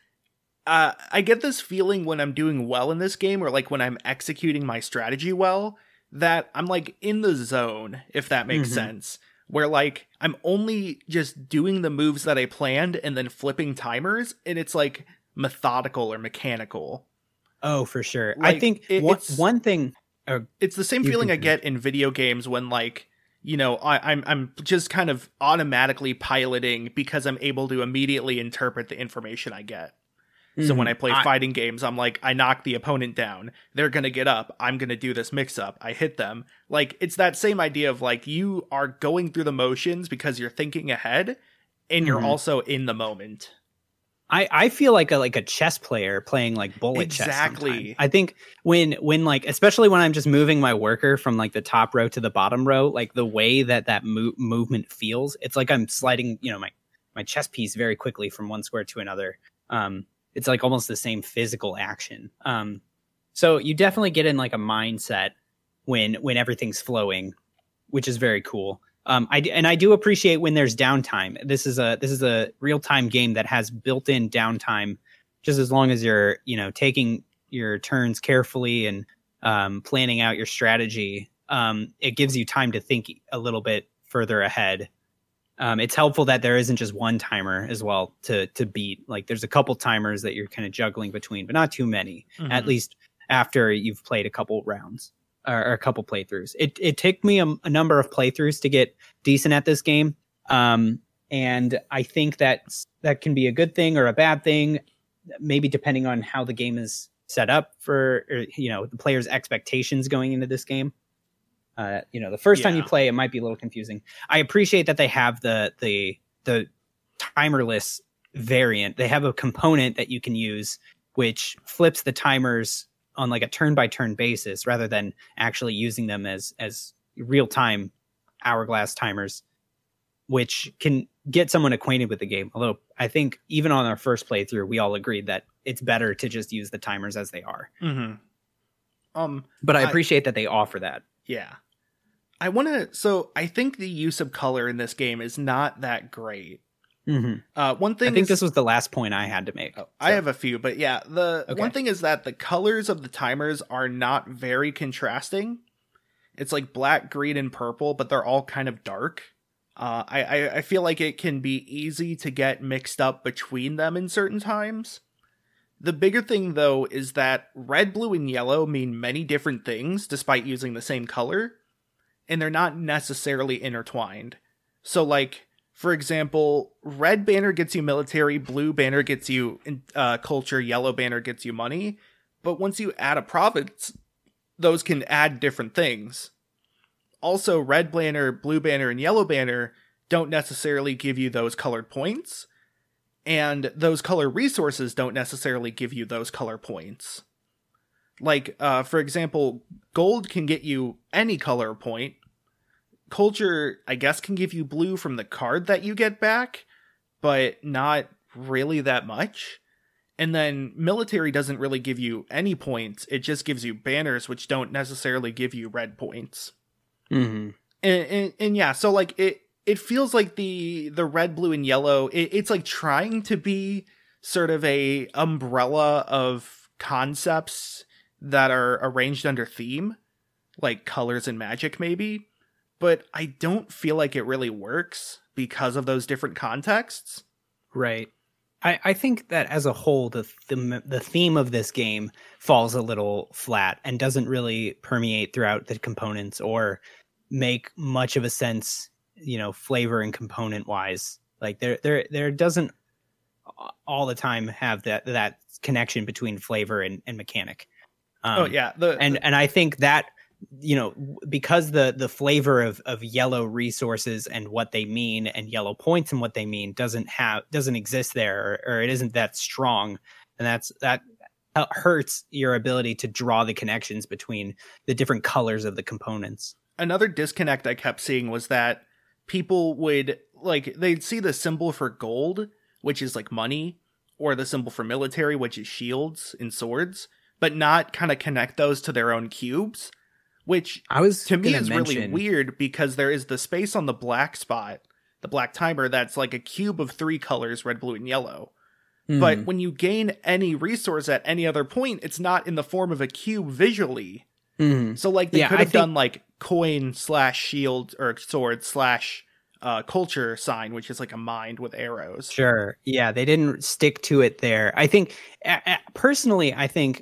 I get this feeling when I'm doing well in this game, or like when I'm executing my strategy well, that I'm like in the zone, if that makes sense, where like I'm only just doing the moves that I planned and then flipping timers, and it's like methodical or mechanical. Oh, for sure. Like, I think one thing... it's the same feeling I get in video games when, like, you know, I'm just kind of automatically piloting because I'm able to immediately interpret the information I get. So when I play fighting games, I'm like, I knock the opponent down. They're going to get up. I'm going to do this mix-up. I hit them. Like, it's that same idea of, like, you are going through the motions because you're thinking ahead, and you're also in the moment. I feel like a chess player playing like bullet chess. Exactly. I think when like, especially when I'm just moving my worker from like the top row to the bottom row, like the way that movement feels, it's like I'm sliding, you know, my chess piece very quickly from one square to another. It's like almost the same physical action. So you definitely get in like a mindset when everything's flowing, which is very cool. I do appreciate when there's downtime. This is a real-time game that has built-in downtime, just as long as you're, you know, taking your turns carefully and planning out your strategy. It gives you time to think a little bit further ahead. It's helpful that there isn't just one timer as well to beat. Like, there's a couple timers that you're kind of juggling between, but not too many, at least after you've played a couple rounds. Or a couple playthroughs. It took me a number of playthroughs to get decent at this game. And I think that can be a good thing or a bad thing, maybe depending on how the game is set up for, you know, the player's expectations going into this game. You know, the first time you play, it might be a little confusing. I appreciate that they have the timerless variant. They have a component that you can use, which flips the timers on like a turn-by-turn basis rather than actually using them as real-time hourglass timers, which can get someone acquainted with the game. Although I think even on our first playthrough, we all agreed that it's better to just use the timers as they are. But I appreciate that they offer that. Yeah. I think the use of color in this game is not that great. One thing I think this was the last point I had to make. So. I have a few, but yeah, one thing is that the colors of the timers are not very contrasting. It's like black, green, and purple, but they're all kind of dark. I feel like it can be easy to get mixed up between them in certain times. The bigger thing, though, is that red, blue, and yellow mean many different things despite using the same color, and they're not necessarily intertwined. So, like, for example, red banner gets you military, blue banner gets you culture, yellow banner gets you money. But once you add a province, those can add different things. Also, red banner, blue banner, and yellow banner don't necessarily give you those colored points. And those color resources don't necessarily give you those color points. Like, for example, gold can get you any color point. Culture, I guess, can give you blue from the card that you get back, but not really that much. And then military doesn't really give you any points. It just gives you banners, which don't necessarily give you red points. And yeah, so like it feels like the red, blue, and yellow, it's like trying to be sort of a umbrella of concepts that are arranged under theme, like colors and magic maybe. But I don't feel like it really works because of those different contexts. Right. I think that as a whole, the theme of this game falls a little flat and doesn't really permeate throughout the components or make much of a sense, flavor and component wise. Like there doesn't all the time have that connection between flavor and mechanic. And I think that, because the flavor of yellow resources and what they mean and yellow points and what they mean doesn't exist there, or it isn't that strong. And that hurts your ability to draw the connections between the different colors of the components. Another disconnect I kept seeing was that people would they'd see the symbol for gold, which is like money, or the symbol for military, which is shields and swords, but not kind of connect those to their own cubes. Which to me is really weird because there is the space on the black spot, the black timer, that's like a cube of 3 colors, red, blue, and yellow. Mm. But when you gain any resource at any other point, it's not in the form of a cube visually. Mm. So they could have done coin / shield or sword / culture sign, which is like a mind with arrows. Sure. Yeah, they didn't stick to it there. I think, personally,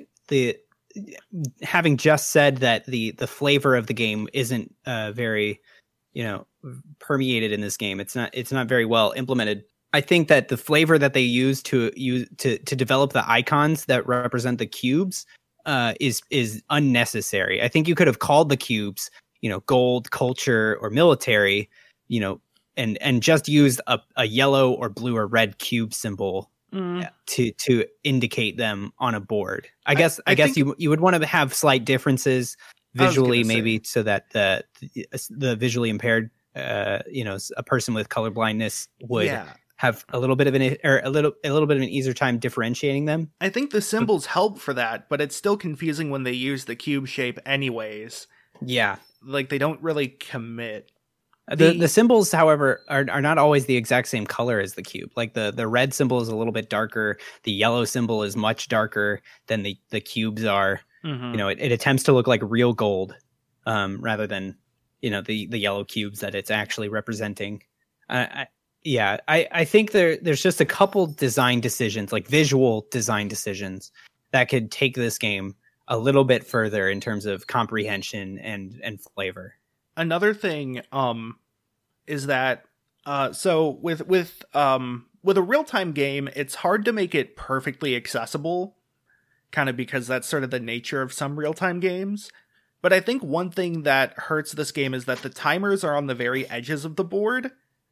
having just said that the flavor of the game isn't very permeated in this game, it's not very well implemented. I think that the flavor that they use to develop the icons that represent the cubes is unnecessary. I think you could have called the cubes gold, culture, or military, and just used a yellow or blue or red cube symbol to indicate them on a board. I guess you would want to have slight differences visually, maybe, so that the visually impaired, a person with color blindness would have a little bit of a little bit of an easier time differentiating them. I think the symbols help for that, but it's still confusing when they use the cube shape anyways. Yeah, they don't really commit. The symbols, however, are not always the exact same color as the cube. Like the red symbol is a little bit darker. The yellow symbol is much darker than the cubes are. Mm-hmm. It attempts to look like real gold, rather than, the yellow cubes that it's actually representing. I think there's just a couple design decisions, like visual design decisions, that could take this game a little bit further in terms of comprehension and flavor. Another thing is that so with a real-time game, it's hard to make it perfectly accessible, kind of because that's sort of the nature of some real-time games. But I think one thing that hurts this game is that the timers are on the very edges of the board.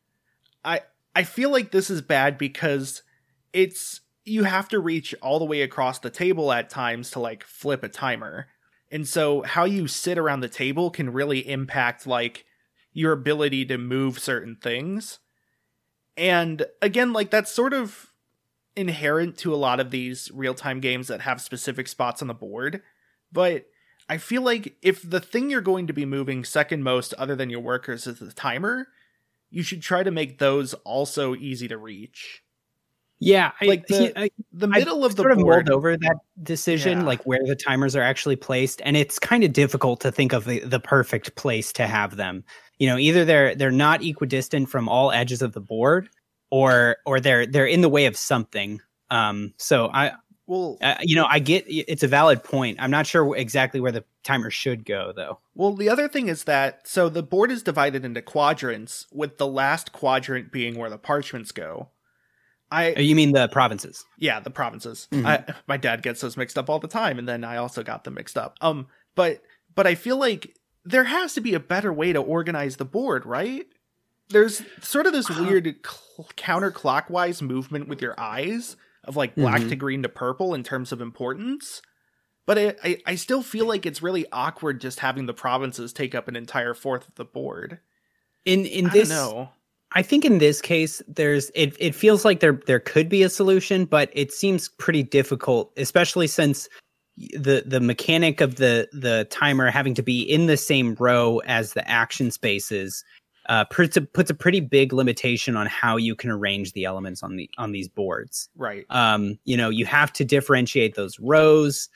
I feel like this is bad because you have to reach all the way across the table at times to flip a timer. And so how you sit around the table can really impact your ability to move certain things. And again, that's sort of inherent to a lot of these real-time games that have specific spots on the board. But I feel like if the thing you're going to be moving second most other than your workers is the timer, you should try to make those also easy to reach. Yeah, the middle of the board. Mulled over that decision, where the timers are actually placed, and it's kind of difficult to think of the perfect place to have them. Either they're not equidistant from all edges of the board, or they're in the way of something. I get it's a valid point. I'm not sure exactly where the timer should go, though. Well, the other thing is that the board is divided into quadrants, with the last quadrant being where the parchments go. You mean the provinces? Yeah, the provinces. Mm-hmm. My dad gets those mixed up all the time, and then I also got them mixed up. But I feel like there has to be a better way to organize the board, right? There's sort of this weird counterclockwise movement with your eyes of black mm-hmm. to green to purple in terms of importance. But I still feel like it's really awkward just having the provinces take up an entire fourth of the board. I don't know. I think in this case, it feels like there could be a solution, but it seems pretty difficult, especially since the mechanic of the timer having to be in the same row as the action spaces puts a pretty big limitation on how you can arrange the elements on these boards. Right. You have to differentiate those rows.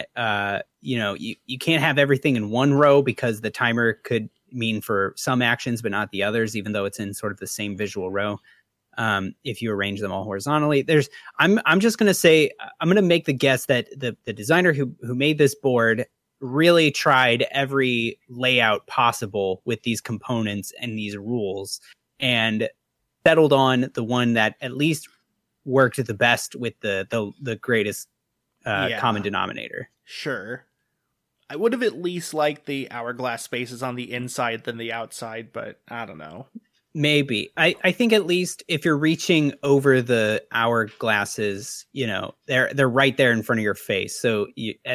You can't have everything in one row because the timer could mean for some actions but not the others, even though it's in sort of the same visual row. if you arrange them all horizontally. I'm just going to say, I'm going to make the guess that the designer who made this board really tried every layout possible with these components and these rules and settled on the one that at least worked the best with the greatest common denominator. Sure. I would have at least liked the hourglass spaces on the inside than the outside, but I don't know. Maybe. I think at least if you're reaching over the hourglasses, they're right there in front of your face. So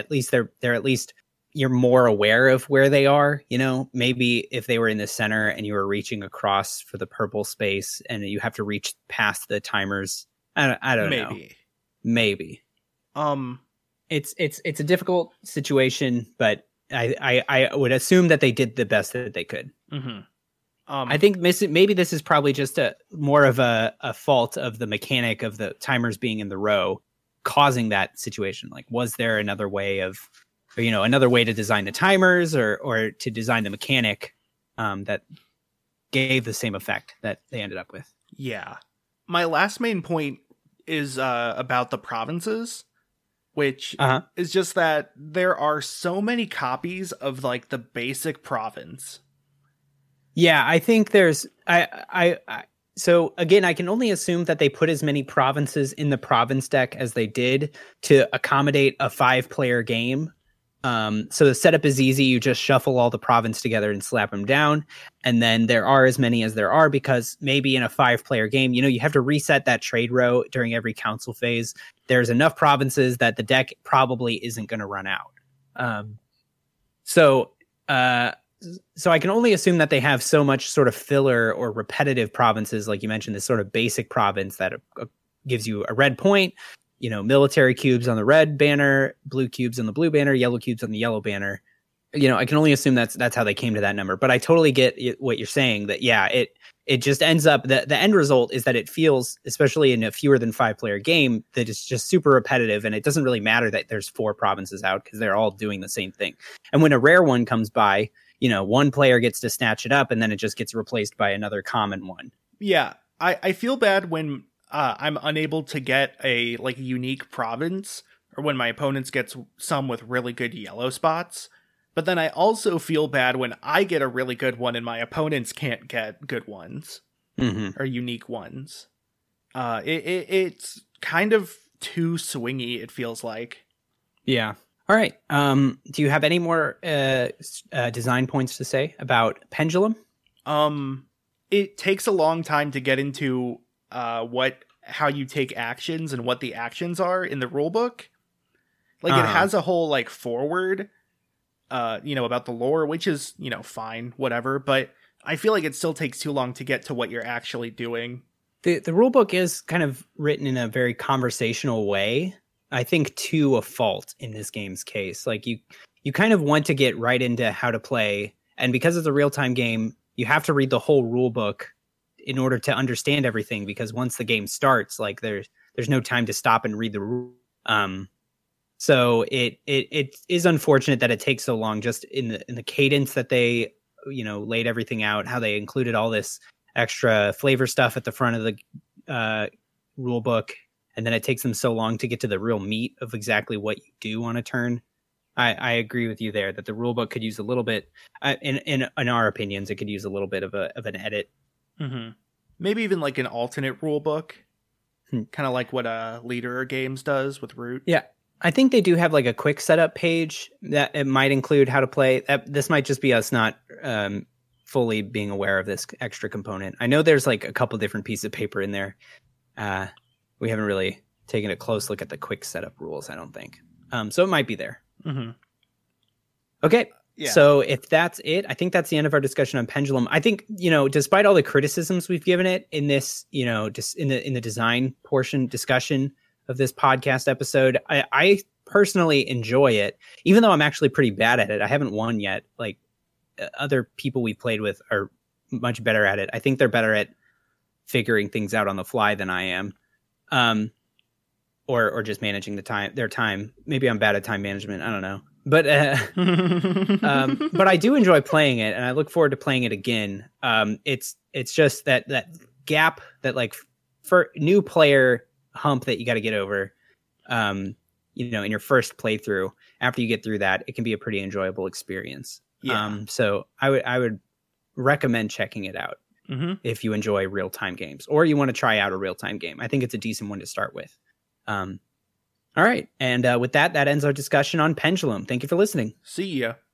you're more aware of where they are. Maybe if they were in the center and you were reaching across for the purple space and you have to reach past the timers. I don't know. Maybe. It's a difficult situation, but I would assume that they did the best that they could. Mm-hmm. I think maybe this is probably just more of a fault of the mechanic of the timers being in the row causing that situation. Like, was there another way to design the timers or to design the mechanic that gave the same effect that they ended up with? Yeah. My last main point is about the provinces, which is just that there are so many copies of like the basic province. Yeah, I think there's so again, I can only assume that they put as many provinces in the province deck as they did to accommodate a 5-player game. So the setup is easy. You just shuffle all the province together and slap them down. And then there are as many as there are because maybe in a 5-player game, you have to reset that trade row during every council phase. There's enough provinces that the deck probably isn't going to run out. So I can only assume that they have so much sort of filler or repetitive provinces, like you mentioned, this sort of basic province that gives you a red point, military cubes on the red banner, blue cubes on the blue banner, yellow cubes on the yellow banner. I can only assume that's how they came to that number. But I totally get what you're saying, that, yeah, it just ends up, the end result is that it feels, especially in a fewer than 5-player game, that it's just super repetitive, and it doesn't really matter that there's 4 provinces out because they're all doing the same thing. And when a rare one comes by, one player gets to snatch it up and then it just gets replaced by another common one. Yeah, I feel bad when I'm unable to get a unique province, or when my opponents get some with really good yellow spots. But then I also feel bad when I get a really good one and my opponents can't get good ones or unique ones. It's kind of too swingy, it feels like. Yeah. All right. Do you have any more design points to say about Pendulum? It takes a long time to get into how you take actions and what the actions are in the rulebook. It has a whole forward, about the lore, which is, fine, whatever. But I feel like it still takes too long to get to what you're actually doing. The rulebook is kind of written in a very conversational way, I think, to a fault in this game's case. You kind of want to get right into how to play, and because it's a real-time game, you have to read the whole rulebook in order to understand everything, because once the game starts, there's no time to stop and read the rule. So it is unfortunate that it takes so long, just in the cadence that they, laid everything out, how they included all this extra flavor stuff at the front of the rule book. And then it takes them so long to get to the real meat of exactly what you do on a turn. I agree with you there that the rule book could use a little bit, in our opinions, it could use a little bit of an edit. Mm-hmm. Maybe even an alternate rule book, kind of like what Leader Games does with Root. Yeah. I think they do have a quick setup page that it might include how to play. This might just be us not fully being aware of this extra component. I know there's a couple different pieces of paper in there. We haven't really taken a close look at the quick setup rules, I don't think. So it might be there. Mm-hmm. Okay. Yeah. So if that's it, I think that's the end of our discussion on Pendulum. I think, despite all the criticisms we've given it in this, just in the design portion discussion of this podcast episode, I personally enjoy it, even though I'm actually pretty bad at it. I haven't won yet. Other people we've played with are much better at it. I think they're better at figuring things out on the fly than I am. Or just managing their time. Maybe I'm bad at time management. I don't know. But but I do enjoy playing it, and I look forward to playing it again. It's just that gap, that for new player hump that you got to get over, in your first playthrough. After you get through that, it can be a pretty enjoyable experience. Yeah. So I would recommend checking it out if you enjoy real-time games, or you want to try out a real-time game. I think it's a decent one to start with. All right. And with that ends our discussion on Pendulum. Thank you for listening. See ya.